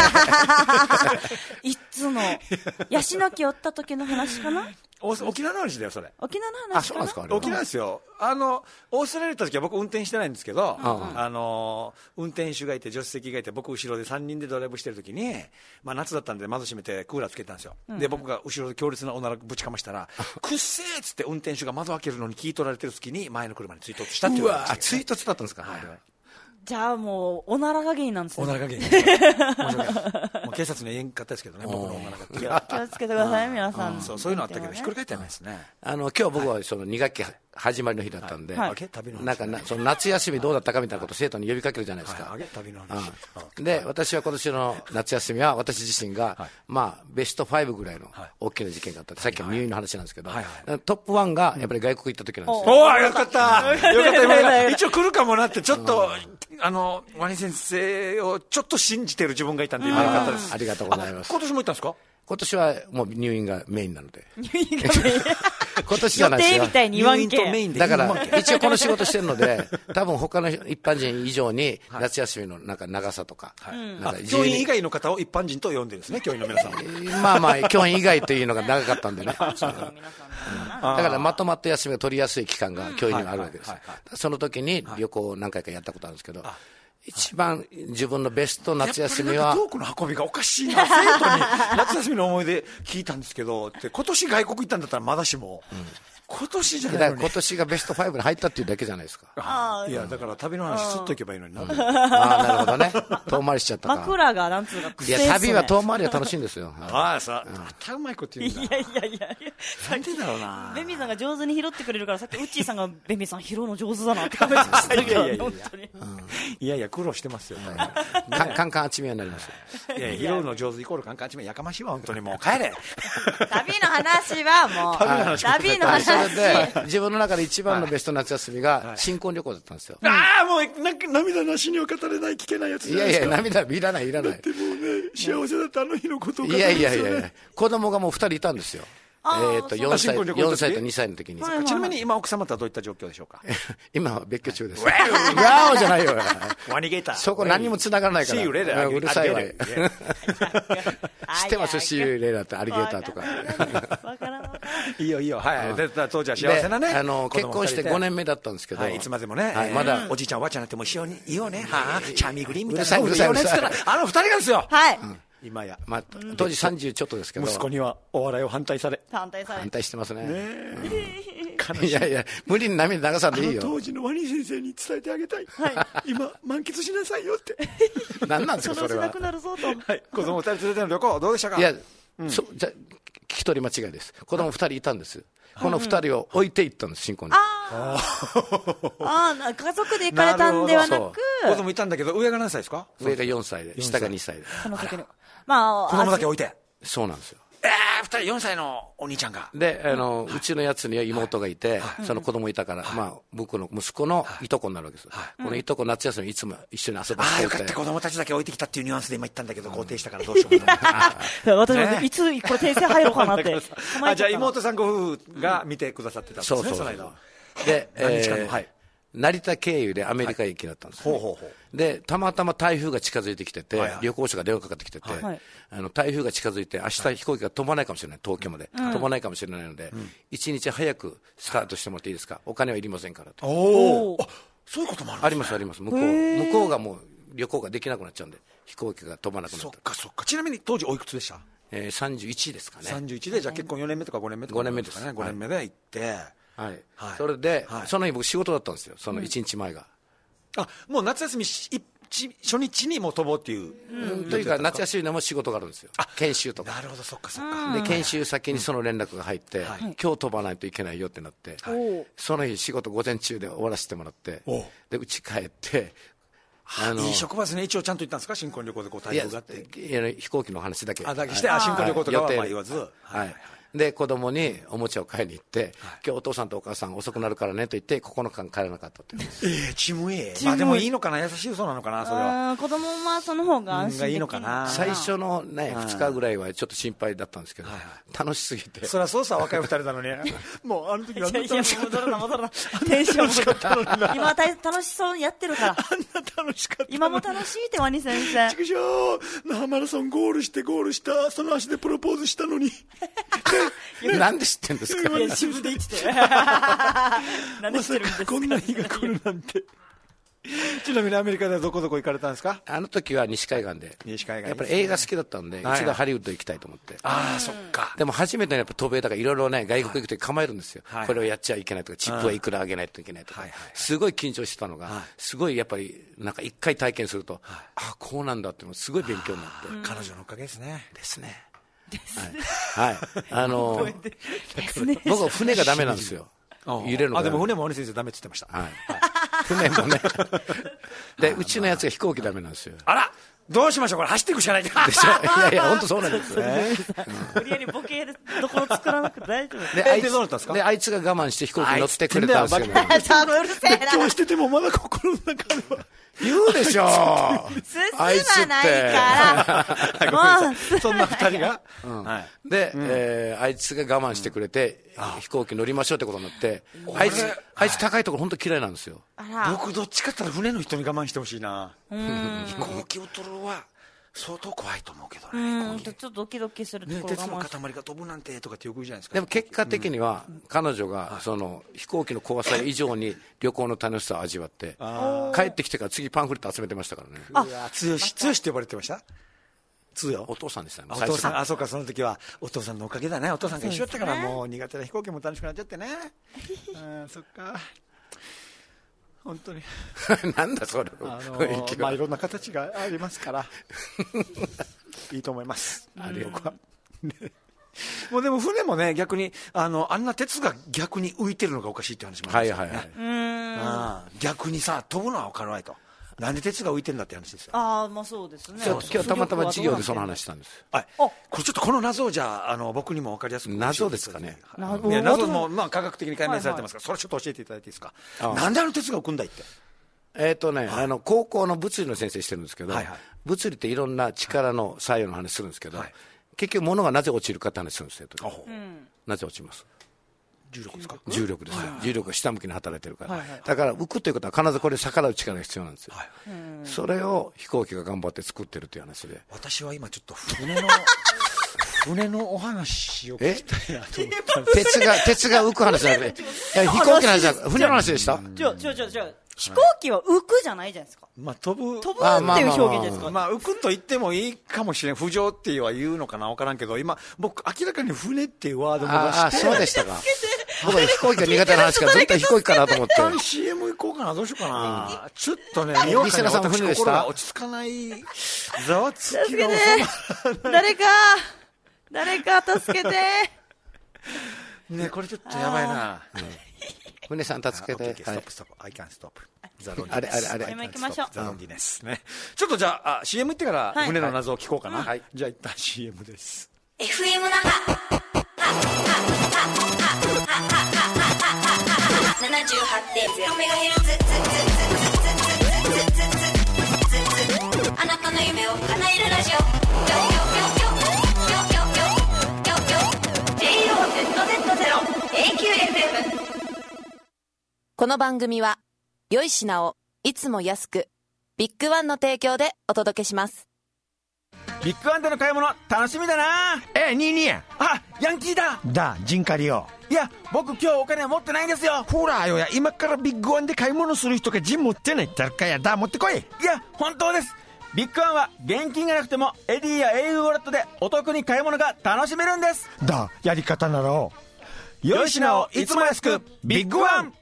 いつのヤシの木折った時の話かな。 沖縄の話だよそれ。 沖縄の話かな。 そうなんですか。 沖縄ですよ。オーストラリア行った時は僕運転してないんですけど、運転手がいて助手席がいて、僕後ろで3人でドライブしてる時に、夏だったんで窓閉めてクーラーつけたんですよ。で僕が後ろで強烈なおならぶちかましたらくっせーっつって運転手が窓開けるのに聞い取られてる隙に前の車に追突したっていう。 うわ、追突だったんですか。 じゃあもうおならが原因なんですね。 おならが原因。もう警察には言えんかったですけどね、僕のおならが。 気をつけてください皆さん。 そういうのあったけどひっくり返ってないですね。 今日僕はその2学期始まりの日だったんで、なんかその夏休みどうだったかみたいなことを生徒に呼びかけるじゃないですか。で私は今年の夏休みは私自身がベスト5ぐらいの大きな事件があった。さっきの入院の話なんですけど、トップ1がやっぱり外国行った時なんですよ。 おお、よかったよかった。一応来るかもなってちょっとワニ先生をちょっと信じてる自分がいたんで今よかったです。 ありがとうございます。 今年も行ったんですか？ 今年はもう入院がメインなので。 入院がメイン。 今年じゃないですよ。 予定みたいに言わんけ。 だから一応この仕事してるので、多分他の一般人以上に夏休みのなんか長さとか。 教員以外の方を一般人と呼んでるんですね、教員の皆さん。 教員以外というのが長かったんでね。だからまとまった休みが取りやすい期間が教員にはあるわけです。その時に旅行を何回かやったことあるんですけど、一番自分のベスト夏休みは、 トークの運びがおかしいな。生徒に夏休みの思い出聞いたんですけどって、今年外国行ったんだったらまだしも、今年じゃないのに。 今年がベスト5に入ったっていうだけじゃないですか。 いやだから旅の話すっといけばいいのにな。 なるほどね。遠回りしちゃったか。 枕がなんつうかいや旅は遠回りは楽しいんですよ。 さまたうまいこと言うんだ。 いやなんでだろうな。 ベミさんが上手に拾ってくれるから、さっきウッチーさんがベミさん拾うの上手だなってコメントしてるけど、本当に。 いや苦労してますよ。 カンカンあちみやになります。 いや拾うの上手イコールカンカンあちみやかましいわ本当に。もう帰れ。 旅の話はもう旅の話。 それで自分の中で一番のベスト夏休みが新婚旅行だったんですよ。 もうなんか涙なしには語れない聞けないやつじゃないですか。 いや涙いらない。 だってもうね幸せだったあの日のことを語るんですよね。 いや子供がもう2人いたんですよ。4歳と2歳の時に。 ちなみに今奥様とはどういった状況でしょうか？ 今は別居中です。ワオじゃないよ。 ワニゲーター。 そこ何も繋がらないから。うるさいわ。知ってます？シーユーレーダーってアリゲーターとか。 いいよ。はい。当時は幸せなね。 結婚して5年目だったんですけど。 いつまでもね。 まだおじいちゃんおばあちゃんになっても一緒にいようね。チャーミーグリーンみたいな。 うるさい。 あの2人がですよ。 はい。 今や当時30ちょっとですけど、 息子にはお笑いを反対してますね。いや無理に涙流さんでいいよ。 当時のワニ先生に伝えてあげたい。今満喫しなさいよって。 何なんですかそれは。 子供2人連れての旅行どうでしたか？ いやじゃ聞き取り間違いです。子供2人いたんです。この2人を置いていったんです、新婚に。 家族で行かれたんではなく、 子供いたんだけど上が何歳ですか？ 上が4歳で下が2歳で。 その時に子供だけ置いて。 そうなんですよ。 2人4歳のお兄ちゃんが。 でうちのやつには妹がいて、その子供いたから、僕の息子のいとこになるわけです。このいとこ夏休みいつも一緒に遊ばせて。 よかった、子供たちだけ置いてきたっていうニュアンスで今言ったんだけど肯定したからどうしようもない。 私もいつこれ訂正入ろうかなって。 じゃあ妹さんご夫婦が見てくださってたんですね。その間は。 で成田経由でアメリカ行きだったんですよ、でたまたま台風が近づいてきてて、旅行者が電話かかってきてて、台風が近づいて明日飛行機が飛ばないかもしれない、東京まで、飛ばないかもしれないので、1日早くスタートしてもらっていいですか、お金はいりませんからと。 そういうこともあるんですね。 ありますあります。向こうがもう旅行ができなくなっちゃうんで、飛行機が飛ばなくなった。 そっかそっか。ちなみに当時おいくつでした ？31ですかね。 31で、じゃあ結婚4年目とか5年目とか、 5年目ですね。5年目で行って、 それで、その日僕仕事だったんですよ、その1日前が。 もう夏休み初日にもう飛ぼうっていう。 というか夏休みでも仕事があるんですよ、研修とか。 なるほど、そっかそっか。 で研修先にその連絡が入って、今日飛ばないといけないよってなって、その日仕事午前中で終わらせてもらって、で家帰って、 いい職場ですね。一応ちゃんと言ったんですか、新婚旅行で台風があって。 飛行機の話だけだけして、新婚旅行とかは言わず、 で子供におもちゃを買いに行って、今日お父さんとお母さん遅くなるからねと言って9日間帰らなかったって言うんです。 チーム A。まあでもいいのかな、優しい嘘なのかな、それは。 子供はその方が安心できる。 いいのかな。 最初のね2日ぐらいはちょっっと心配だったんですけど、楽しすぎて。 そりゃそうさ、若い2人なのにもうあの時は楽しかった。戻るなテンション戻ったのにな。今楽しそうにやってるから。 あんな楽しかった。 今も楽しいってワニ先生。 ちくしょう、那覇マラソンゴールしたその足でプロポーズしたのになんで知ってんですか。 自分で言ってた。なんで知ってるんですか。 こんな日が来るなんて。ちなみにアメリカではどこどこ行かれたんですか。 あの時は西海岸で、やっぱり映画好きだったんで、一度ハリウッド行きたいと思って。 そっか。 でも初めてやっぱ渡米だからいろいろね、外国行くとき構えるんですよ、これをやっちゃいけないとか、チップはいくらあげないといけないとか、すごい緊張してたのが、すごいやっぱりなんか一回体験すると、こうなんだって、すごい勉強になって。 彼女のおかげですね。 ですね。僕は船がダメなんですよ。揺れるのが。 でも船も鬼先生ダメって言ってました。 船もね。で、うちのやつが飛行機ダメなんですよ。 あら、どうしましょう、これ走っていくしかないでしょ。 いや本当そうなんですよね。 無理やりボケどころ作らなくて大丈夫。 であいつが我慢して飛行機に乗ってくれたんですよ。 今日しててもまだ心の中では。 言うでしょ。 あいつって。 そんな二人が。 で、あいつが我慢してくれて、飛行機乗りましょうってことになって、あいつ高いところ本当嫌いなんですよ。 僕どっちかって言ったら船の人に我慢してほしいな。飛行機を取るは相当怖いと思うけどね。 ちょっとドキドキするところ。 鉄の塊が飛ぶなんてとかってよく言うじゃないですか。 でも結果的には彼女がその飛行機の怖さ以上に旅行の楽しさを味わって、帰ってきてから次パンフレット集めてましたからね。 剛って呼ばれてました。 お父さんでしたね。 お父さん、そうか、その時はお父さんのおかげだね。お父さんが一緒だったから、もう苦手な飛行機も楽しくなっちゃってね。そっか。本当に。 なんだそれ。 まあいろんな形がありますから。いいと思います。もうでも船もね、逆にあんな鉄が逆に浮いてるのがおかしいって話もあるんですよね。逆にさ、飛ぶのは分からないと。なんで鉄が浮いてるんだって話ですよ。 まあそうですね。 今日たまたま授業でその話したんです。 これちょっとこの謎をじゃあ僕にも分かりやすく。 謎ですかね。 謎もまあ科学的に解明されてますから、それちょっと教えていただいていいですか。なんで鉄が浮くんだいって。 高校の物理の先生してるんですけど、物理っていろんな力の作用の話するんですけど、結局物がなぜ落ちるかって話するんですよ。なぜ落ちます？ 重力ですか？ 重力です。重力が下向きに働いてるから。だから浮くということは必ずこれ逆らう力が必要なんですよ。それを飛行機が頑張って作ってるという話で。 私は今ちょっと船のお話を聞きたいなと思って。 鉄が浮く話じゃなくて、飛行機の話じゃなくて、船の話でした？ 飛行機は浮くじゃないじゃないですか。 飛ぶっていう表現ですか。 浮くと言ってもいいかもしれん。浮上っては言うのかな、分からんけど、今僕明らかに船っていうワードも出して。 そうでしたか。僕は飛行機が苦手な話から絶対飛行機かなと思って。 CM 行こうかな、どうしようかな。ちょっとね、 リスナーさんも船でした？ 落ち着かない。ざわつきが。 誰か助けて。 ね、これちょっとやばいな。 船さん助けて。 ストップ。I can't stop。 あれ。 今行きましょう。 ザロンディネスね。ちょっとじゃあ CM 行ってから船の謎を聞こうかな。じゃあ一旦 CM です。 FM 那覇 78.0MHz あなたの夢を叶えるラジオこの番組は良い品をいつも安く、ビッグワンの提供でお届けします。 ビッグワンでの買い物楽しみだな。 ニーニー。 あ、ヤンキーだ。 ジンカリよ。 いや、僕今日お金持ってないんですよ。 ほらよや、今からビッグワンで買い物する人がジン持ってない誰かやだ、持ってこい。 いや、本当です。ビッグワンは現金がなくてもエディや au ウォレットでお得に買い物が楽しめるんです。 やり方なら良い品をいつも安く、ビッグワン。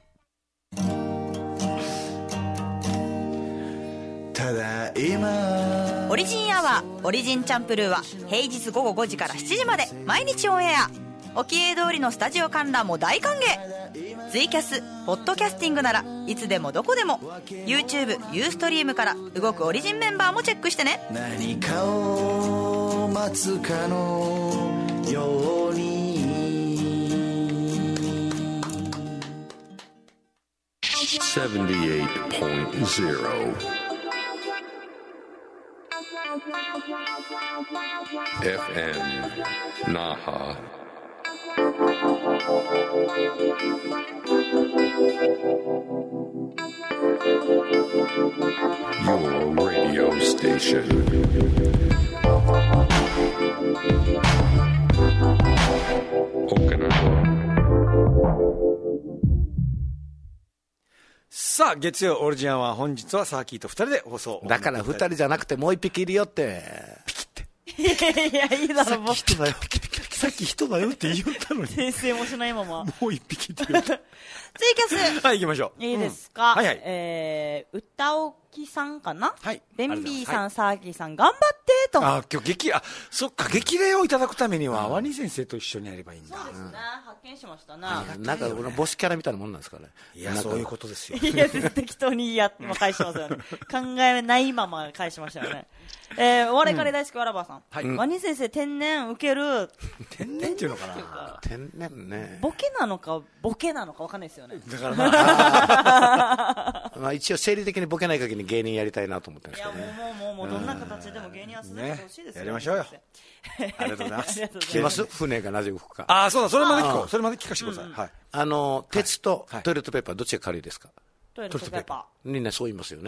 ただ今オリジンアワーオリジンチャンプルーは平日午後5時から7時まで毎日オンエア。沖永通りのスタジオ観覧も大歓迎。ツイキャスポッドキャスティングならいつでもどこでも YouTube、ユーストリームから動くオリジンメンバーもチェックしてね。 何かを待つかのように 78.0 FM Naha. Your radio station. Okinawa. さあ月曜オリジンは本日はサーキーと2人で放送。 だから2人じゃなくてもう1匹いるよって。 ピキって。 いやいいだろ、もう。 人だよ。さっき人だよって言ったのに。 訂正もしないまま。 もう1匹って言った。 ツイキャス。 はい、行きましょう。 いいですか。 はいはい。 歌おきさんかな。 はい。 ベンビーさん、サーキーさん、頑張ってと。 今日そっか、激励をいただくためには、ワニ先生と一緒にやればいいんだ。 そうですね。発見しましたね。 なんか、ボスキャラみたいなもんなんですかね。 いや、そういうことですよ。 いや、適当に返してますよね。考えないまま返しましたよね。お笑いカレー大好きわらばさん。ワニ先生、天然受ける。 天然っていうのかな。 天然ね。 ボケなのか、ボケなのかわかんないですよね。 だからまあ一応生理的にボケない限り芸人やりたいなと思ってますけどね。 いやもうどんな形でも芸人は続けてほしいですよね。 やりましょうよ。ありがとうございます。 聞きます？船がなぜ浮くか。 ああ、そうだ、それまで聞こう。それまで聞かせてください。はい。 鉄とトイレットペーパーどっちが軽いですか？ トイレットペーパー。みんなそう言いますよね。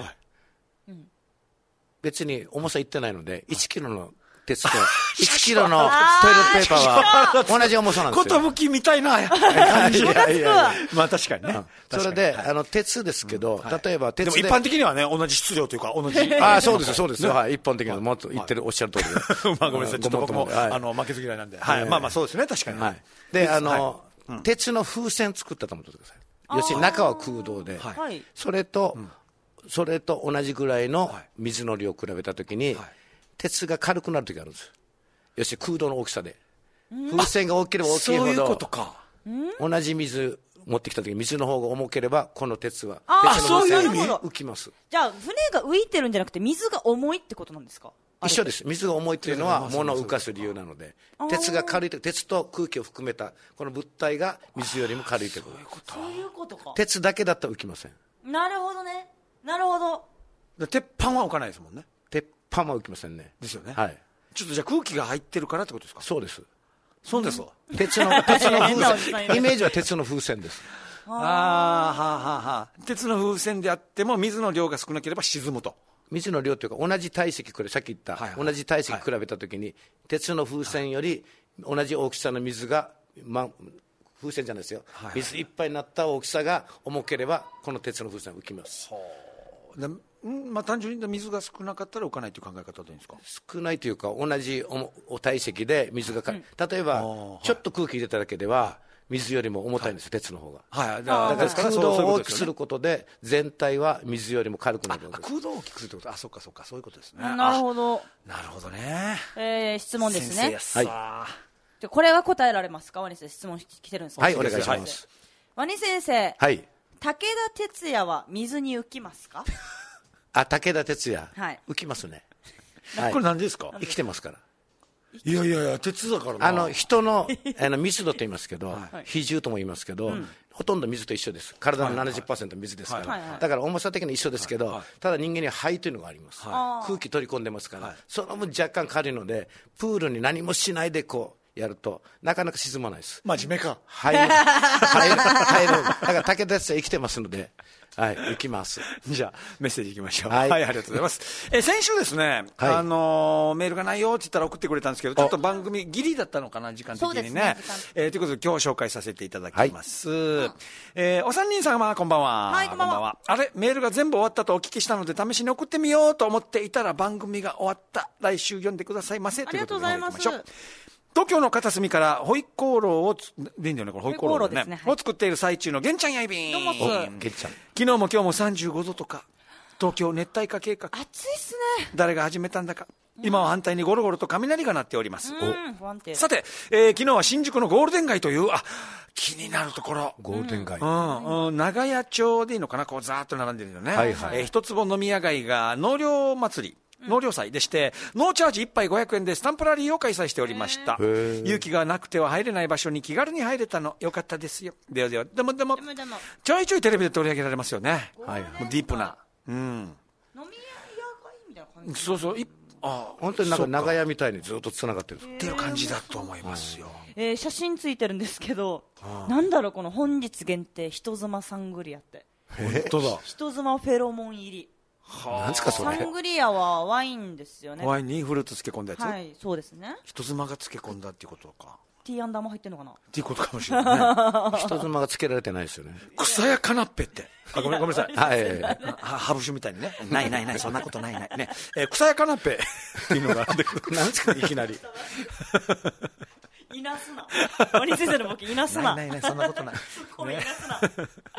別に重さいってないので、1キロの鉄と1キロのトイレットペーパーは同じ重さなんですよ。 ことぶきみたいな感じ。まあ確かにね。 それで、鉄ですけど、例えば鉄で。 でも一般的にはね、同じ質量というか、同じ。 そうですよ。はい。一般的にはもっと言ってる、おっしゃる通りで。 まあごめんなさい。ちょっと僕も、負けず嫌いなんで。はい。まあまあそうですね、確かに。はい。 で、鉄の風船作ったと思ってください。要するに中は空洞で、それと同じぐらいの水の量を比べたときに、鉄が軽くなるときがあるんです。要するに空洞の大きさで。風船が大きければ大きいほど、 そういうことか。 同じ水持ってきたときに水の方が重ければ、この鉄は、 鉄の風船が浮きます。 じゃあ、船が浮いてるんじゃなくて、水が重いってことなんですか？ 一緒です。水が重いというのは物を浮かす理由なので、鉄が軽いと、鉄と空気を含めたこの物体が水よりも軽いということ。 そういうことか。 鉄だけだったら浮きません。 なるほどね。なるほど。 鉄板は浮かないですもんね。 鉄板は浮きませんね。 ですよね。 はい。 ちょっとじゃあ空気が入ってるからってことですか？ そうです。 そうですわ。 鉄の風船。イメージは鉄の風船です。 鉄の風船であっても水の量が少なければ沈むと。 水の量というか同じ体積、これさっき言った、同じ体積比べたときに、鉄の風船より同じ大きさの水が、風船じゃないですよ、水いっぱいになった大きさが重ければこの鉄の風船は浮きます。 まあ、単純に水が少なかったら浮かないという考え方でいいんですか？ 少ないというか同じ体積で水が例えばちょっと空気入れただけでは水よりも重たいんですよ、鉄の方が。だから空洞を大きくすることで全体は水よりも軽くなるわけです。 空洞を大きくするってこと、そうかそういうことですね。 なるほど。 なるほどね。 質問ですね。 はい。 これは答えられますか？ワニ先生、質問来てるんですか？ はい、お願いします。 ワニ先生。 はい。 武田鉄矢は水に浮きますか？ 武田鉄矢、浮きますね。 これ何ですか？ 生きてますから。 いや鉄だからな。 人の密度と言いますけど、比重とも言いますけど、ほとんど水と一緒です。体の 70% 水ですから、だから重さ的に一緒ですけど、ただ人間には肺というのがあります。空気取り込んでますから、その分若干軽いので、プールに何もしないでやるとなかなか沈まないです。 真面目か。 入る。だから武田鉄矢生きてますので、はい、行きます。 じゃあメッセージいきましょう。 はい、 ありがとうございます。先週ですね、メールがないよって言ったら送ってくれたんですけど、ちょっと番組ギリだったのかな、時間的にね。ということで今日紹介させていただきます。お三人様こんばんは。 はい、こんばんは。 あれ、メールが全部終わったとお聞きしたので試しに送ってみようと思っていたら番組が終わった。来週読んでくださいませ。 ありがとうございます。 東京の片隅からホイコーローをでいいんだよね、これホイコーローですね、を作っている最中の玄ちゃんやいびん。 どうも玄ちゃん。昨日も今日も35度とか、東京熱帯化計画。 暑いっすね。 誰が始めたんだか。今は反対にゴロゴロと雷が鳴っております。 不安定。 さて、昨日は新宿のゴールデン街という、気になるところ。 ゴールデン街。 長屋町でいいのかな、こうざーっと並んでるよね。一坪飲み屋街が納涼祭り。納涼祭でして、ノーチャージ1杯500円でスタンプラリーを開催しておりました。勇気がなくては入れない場所に気軽に入れたのよかったですよ。でもちょいちょいテレビで取り上げられますよね。もうディープな。 飲み屋街みたいな感じ。 そうそう。本当になんか長屋みたいにずっとつながってるっていう感じだと思いますよ。 写真ついてるんですけど、なんだろう、この本日限定人妻サングリアって。 本当だ。 人妻フェロモン入り。 なんですかそれ。 サングリアはワインですよね。 ワインにフルーツ漬け込んだやつ。 はい、そうですね。 人妻が漬け込んだっていうことか。 ティーアンダーも入ってんのかなっていうことかもしれないね。 人妻がつけられてないですよね。 草屋カナッペって。ごめんなさい。 はい。 ハブ酒みたいにね。ないそんなことないね。草屋カナッペっていうのがあるんだけど。なんですかいきなり。 いなすな。鬼先生のボケいなすな。 ないそんなことない。 これいなすな。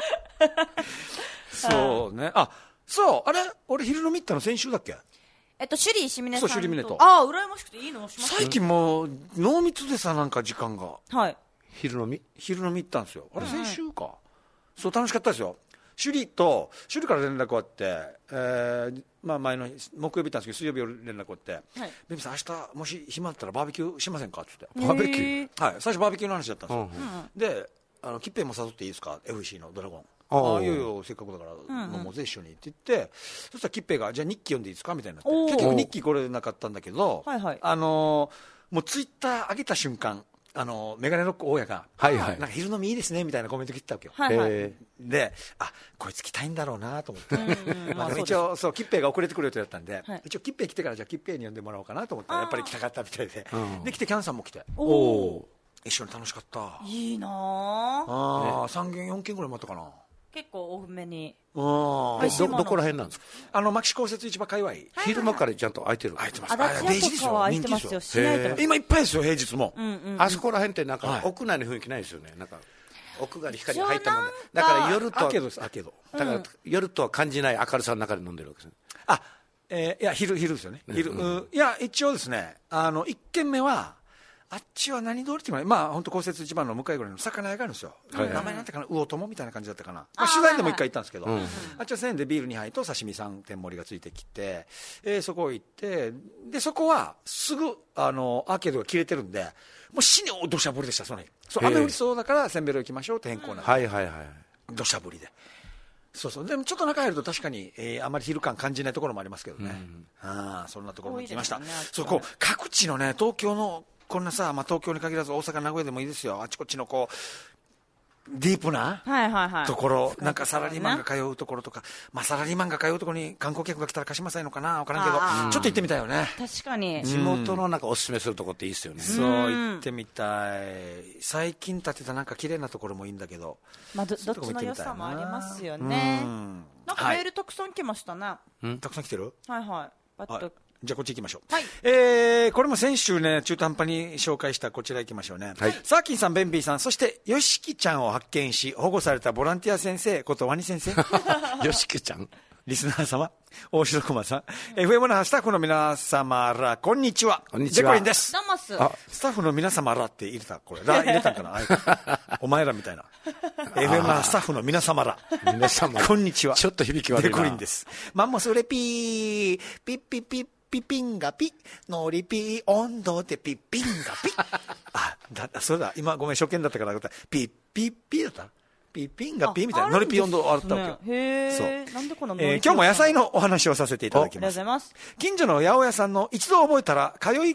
そうね。そう、あれ俺昼飲み行ったの先週だっけ？ 首里石峰さんと。 そう、首里峰と。 羨ましくていいのします最近もう、濃密でさ、なんか時間が。 はい。 昼飲み行ったんですよ。あれ先週か。そう、楽しかったですよ。首里から連絡あって、前の木曜日行ったんですけど、水曜日連絡あって、ベビさん、明日、もし暇だったらバーベキューしませんかって言って。 バーベキュー？ はい、最初バーベキューの話だったんですよ。で、キッペイも誘っていいですか ?FC のドラゴン。いよいよせっかくだから飲もうぜ一緒にって言って、そしたらキッペイがじゃあ日記読んでいいですかみたいになって、結局日記これなかったんだけど、もうツイッター上げた瞬間、メガネロック大家が、なんか昼飲みいいですねみたいなコメント来てたわけよ。で、こいつ来たいんだろうなと思って、一応そうキッペイが遅れてくる予定だったんで、一応キッペイ来てからじゃあキッペイに呼んでもらおうかなと思ったらやっぱり来たかったみたいで、で来てキャンさんも来て。一緒に楽しかった。 いいな 3軒4軒ぐらい待ったかな。 結構多めに。 どこら辺なんですか？ 牧師公設市場界隈。 昼間からちゃんと空いてる。 空いてます。 デイジーでしょ。空いてますよ。 今いっぱいですよ平日も。 あそこら辺ってなんか屋内の雰囲気ないですよね。なんか屋外に光入ったまで。だから夜とだから夜とは感じない明るさの中で飲んでるわけですね。 いや昼ですよね。いや一応ですね1軒目は。あっちは何通りっていうのは、本当公設市場の向かいぐらいの魚屋があるんですよ。名前なんてかな、魚友みたいな感じだったかな。取材でも一回行ったんですけど、あっちは1000円でビール2杯と刺身3点盛りがついてきて、そこ行って、で、そこはすぐ、アーケードが切れてるんで、もう死に土砂降りでした、その日。そう、雨降りそうだからせんべろ行きましょうって変更なんで。土砂降りで。そうでもちょっと中入ると確かに、あまり昼感感じないところもありますけどね。そんなところに来ました。そう、各地のね、東京の、こんなさ、東京に限らず大阪、名古屋でもいいですよ。あちこちのディープなところ、なんかサラリーマンが通うところとか、サラリーマンが通うところに観光客が来たら貸しませんのかな、分からんけど、ちょっと行ってみたいよね。 確かに。 地元のなんかおすすめするところっていいですよね。 そう、行ってみたい。最近建てたなんか綺麗なところもいいんだけど。 どっちの良さもありますよね。なんかメールたくさん来ましたね。 たくさん来てる？ はい。 じゃあこっち行きましょう。これも先週ね、中途半端に紹介したこちら行きましょうね。サーキンさん、ベンビーさん、そしてヨシキちゃんを発見し、保護されたボランティア先生ことワニ先生。 ヨシキちゃん。 リスナー様、大城駒さん、FM のスタッフの皆様ら、こんにちは。ジェコリンです。 どうもす。 スタッフの皆様らって入れた、これ。入れたんかなお前らみたいな。FM のスタッフの皆様ら。 皆様。 こんにちは。 ちょっと響き悪いな。 ジェコリンです。マンモスレピー、ピッピッピッ。ピピンがピノリピ温度でピピンがピそうだ今ごめん初見だったからピッピッピだったピピンがピみたいなノリピ温度あったわけよ。 そうなんでこの今日も野菜のお話をさせていただきます。近所の八百屋さんの一度覚えたら通い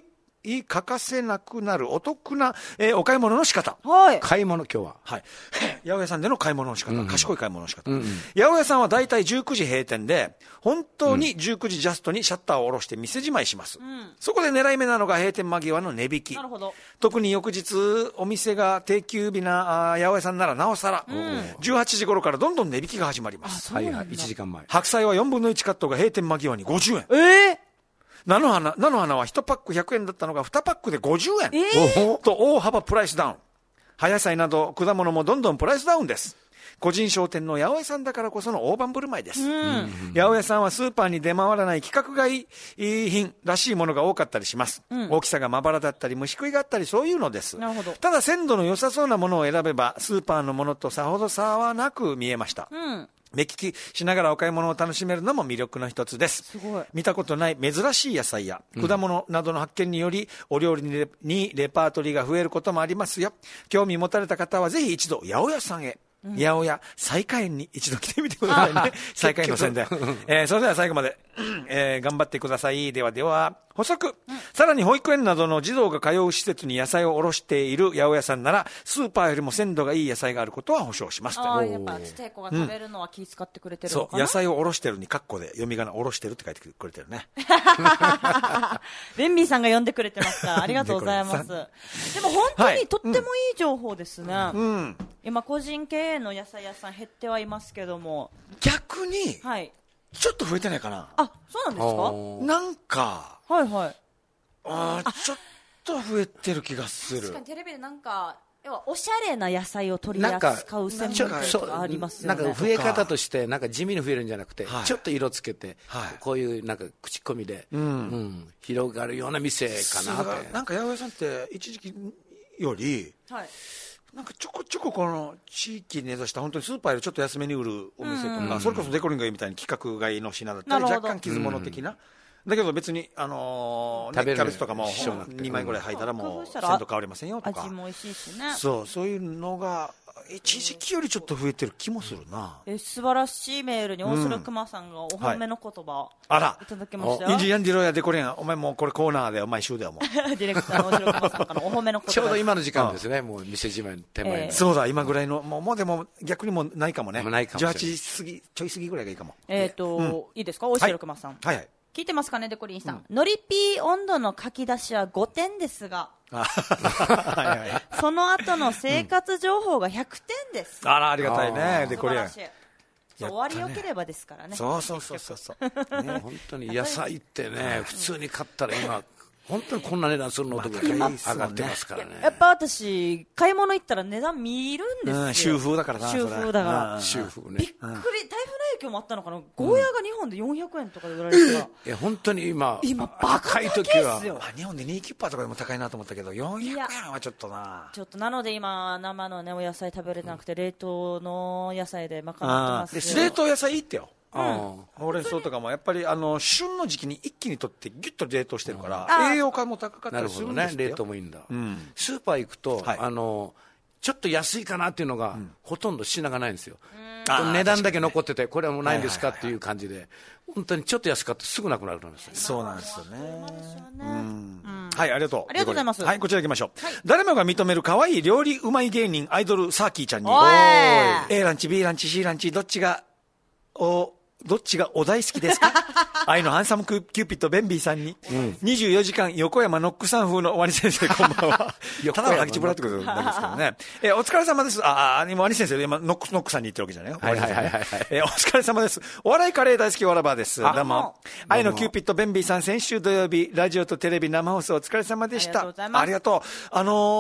欠かせなくなるお得な、お買い物の仕方。 はい。 買い物、今日は。 はい。八百屋さんでの買い物の仕方。賢い買い物の仕方。八百屋さんはだいたい19時閉店で、本当に19時ジャストにシャッターを下ろして店じまいします。そこで狙い目なのが閉店間際の値引き。 なるほど。 特に翌日、お店が定休日な八百屋さんならなおさら、18時頃からどんどん値引きが始まります。 はいはい、1時間前。 白菜は4分の1カットが閉店間際に50円。菜の花は1パック100円だったのが2パックで50円。と大幅プライスダウン。葉野菜など果物もどんどんプライスダウンです。個人商店の八百屋さんだからこその大盤振る舞いです。八百屋さんはスーパーに出回らない規格外品らしいものが多かったりします。大きさがまばらだったり虫食いがあったりそういうのです。 なるほど。 ただ鮮度の良さそうなものを選べばスーパーのものとさほど差はなく見えました。目利きしながらお買い物を楽しめるのも魅力の一つです。 すごい。 見たことない珍しい野菜や果物などの発見により、お料理にレパートリーが増えることもありますよ。興味持たれた方はぜひ一度八百屋さんへ。八百屋再開園に一度来てみてくださいね。再開園の宣伝。それでは最後まで、頑張ってください。ではでは、補足。さらに保育園などの児童が通う施設に野菜を卸している八百屋さんなら、スーパーよりも鮮度がいい野菜があることは保証します。 やっぱちっちゃい子が食べるのは気遣ってくれてるのかな。 そう、野菜を卸してるにカッコで読み仮名卸してるって書いてくれてるね。 ベンビーさんが読んでくれてますからありがとうございます。でも本当にとってもいい情報ですね。今個人経営の野菜屋さん減ってはいますけども、 逆に、 はい、 ちょっと増えてないかな。 あ、そうなんですか。なんか、 はいはい。 ちょっと増えてる気がする。 確かにテレビでなんか、要はおしゃれな野菜を取り扱う専門店とかありますよね。 なんか増え方としてなんか地味に増えるんじゃなくて、ちょっと色つけて、こういうなんか口コミで、広がるような店かなって。 なんか八百屋さんって一時期より、なんかちょこちょここの地域に根ざした本当にスーパーよりちょっと安めに売るお店とか、それこそデコリンがいいみたいに規格外の品だったり、若干傷物的な。だけど別に、キャベツとかも2枚ぐらい入ったらもう鮮度変わりませんよとか。 味も美味しいしね。 そういうのが一時期よりちょっと増えてる気もするな。 素晴らしいメールに大城熊さんがお褒めの言葉いただきましたよ。 インジヤンディロやデコリン、お前もうこれコーナーでお前週だよもう。 ディレクターの大城熊さんからお褒めの言葉。 ちょうど今の時間ですね、もう店じまいの手前に。 そうだ、今ぐらいの、もうでも逆にもうないかもね。 ないかもしれない。 18過ぎ、ちょい過ぎぐらいがいいかも。 いいですか、大城熊さん。 はい。 聞いてますかね、デコリンさん。ノリピー温度の書き出しは5点ですが、その後の生活情報が100点です。 ありがたいね、デコリン。 終わりよければですからね。 そう。 本当に野菜ってね、普通に買ったら今、本当にこんな値段するのとか上がってますからね。 やっぱ私買い物行ったら値段見るんですよ。 週風だからな。 週風だから。 週風ね。 びっくり、台風の影響もあったのかな。ゴーヤが日本で400円とかで売られてたら。 本当に今バカい時は日本で2キュッパーとかでも高いなと思ったけど400円はちょっとな。 ちょっとなので今生のねお野菜食べれなくて冷凍の野菜で賄ってます冷凍野菜いいってよ。ほうれん草とかもやっぱり旬の時期に一気にとってギュッと冷凍してるから栄養価も高かったりするんですよ。 冷凍もいいんだ。スーパー行くとちょっと安いかなっていうのがほとんど品がないんですよ。値段だけ残っててこれはもうないんですかっていう感じで本当にちょっと安かったすぐなくなるんですよ。 そうなんですよね。はい、ありがとう。 ありがとうございます。 はい、こちら行きましょう。誰もが認める可愛い料理うまい芸人アイドルサーキーちゃんに A ランチ B ランチ C ランチどっちがお大好きですか愛のハンサムキューピッドベンビーさんに、24時間横山ノックさん風のワニ先生こんばんは。ただのハキチブラってことなんですけどね。お疲れ様です。今ワニ先生今ノックさんに言ってるわけじゃないよ。お疲れ様です。お笑いカレー大好きわらばです。どうも。愛のキューピッドベンビーさん先週土曜日ラジオとテレビ生放送お疲れ様でした。ありがとう。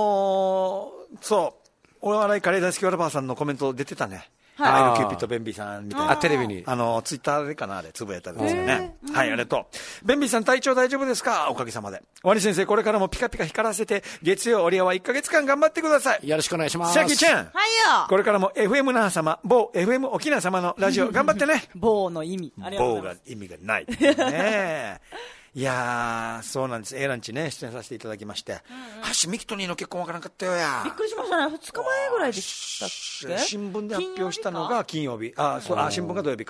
そうお笑いカレー大好きわらばさんのコメント出てたね。愛のキューピッドベンビーさんみたいな。 テレビに。 ツイッターでかなでつぶやいたんですよね。はい、ありがとう。ベンビーさん体調大丈夫ですか？おかげさまで。ワニ先生、これからもピカピカ光らせて、月曜オリアは1ヶ月間頑張ってください。 よろしくお願いします。 シャキちゃん。 はいよ。 これからも FM 那覇様、某 FM 沖縄様のラジオ頑張ってね。 某の意味。 某が意味がない。ねいやー、そうなんです。A ランチね、出演させていただきまして。橋ミキトニーの結婚わからなかったよや。 びっくりしましたね。2日前ぐらいでしたっけ？ 新聞で発表したのが金曜日。新聞が土曜日か。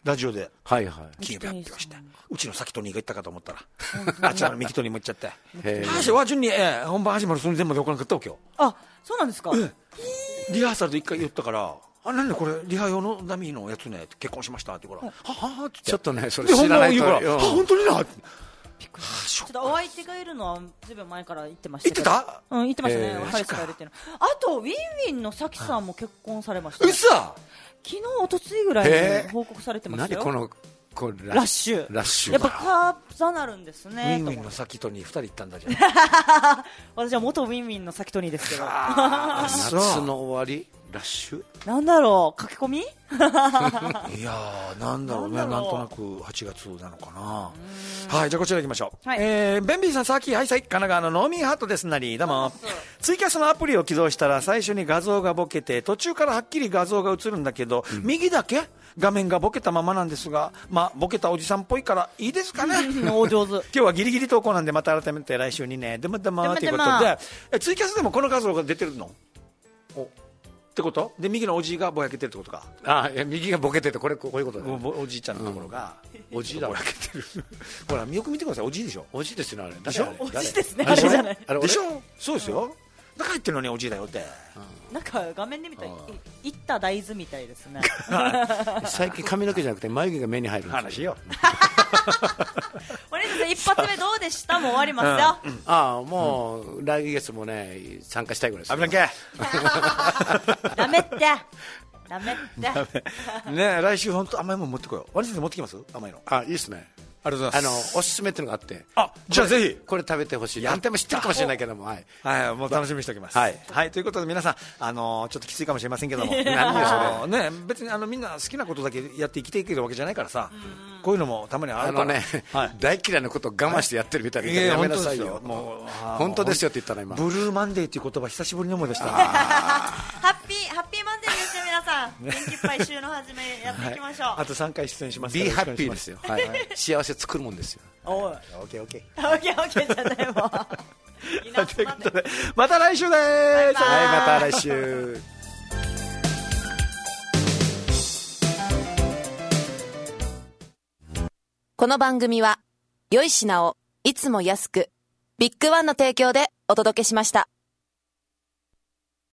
ラジオではいはい。 金曜日やってまして、うちの先トニーが行ったかと思ったら、あちらのミキトニーも行っちゃって、和順に本番始まる寸前まで行わなかったわけよ。 あ、そうなんですか。 リハーサルで一回言ったから、なんでこれリハ用のダミーのやつね、結婚しましたって言うから、はってちょっとね、それ知らないと。 本当にな。 ちょっとお相手がいるのはずいぶん前から言ってましたけど。 言ってた？ うん、言ってましたね。彼氏がいるっていうの。あとウィンウィンのさきさんも結婚されましたね。 嘘？ 昨日おとついぐらいに報告されてましたよ。 何このラッシュ。やっぱ重なるんですね。 ウィンウィンのさきとに2人行ったんだじゃん。 私は元ウィンウィンのさきとにですけど。 夏の終わりラッシュ。 なんだろう、書き込み？ いやー、なんだろうね、なんとなく8月なのかな。はい、じゃあこちら行きましょう。ベンビーさん、さっき、はい、神奈川のノーミーハートですなり、どうも。ツイキャスのアプリを起動したら最初に画像がボケて、途中からはっきり画像が映るんだけど、右だけ画面がボケたままなんですが、ボケたおじさんっぽいからいいですかね。 お上手。 今日はギリギリ投稿なんで、また改めて来週にね、でもということで、ツイキャスでもこの画像が出てるの？ってことで、右のおじいがぼやけてるってことか。 右がボケてて、こういうことだね。 おじいちゃんのところが、 おじいだぼやけてる。ほら、よく見てください、おじいでしょ。 おじいですよね、あれ。 でしょ？ おじいですね、あれじゃない。 でしょ？そうですよ。だから言ってるのにおじいだよって。 なんか画面で見たらいった大豆みたいですね。 最近髪の毛じゃなくて眉毛が目に入る話よ。 森下さん、一発目どうでした？もう終わりますよ。 もう来月もね参加したいぐらいです。 危なけ。 ダメって。 ね、来週本当甘いもん持ってこよう。森下さん持ってきます？甘いの。 いいですね。 ありがとうございます。 おすすめっていうのがあって、 じゃあぜひこれ食べてほしい。何でも知ってるかもしれないけども、 はい、もう楽しみにしておきます。はい、ということで皆さん、ちょっときついかもしれませんけども、別にみんな好きなことだけやって生きていけるわけじゃないからさ、こういうのもたまにあるから。 大嫌いなことを我慢してやってるみたいなやめなさいよ。本当ですよって言ったら今。 ブルーマンデーっていう言葉久しぶりに思い出した。 ハッピーマンデーですよ皆さん。元気いっぱい週の初めやっていきましょう。 あと3回出演します。 ビーハッピーですよ。幸せ作るもんですよ。 オッケーじゃないもん。 ということで、また来週です。 はい、また来週。 この番組は良い品をいつも安くビッグワンの提供でお届けしました。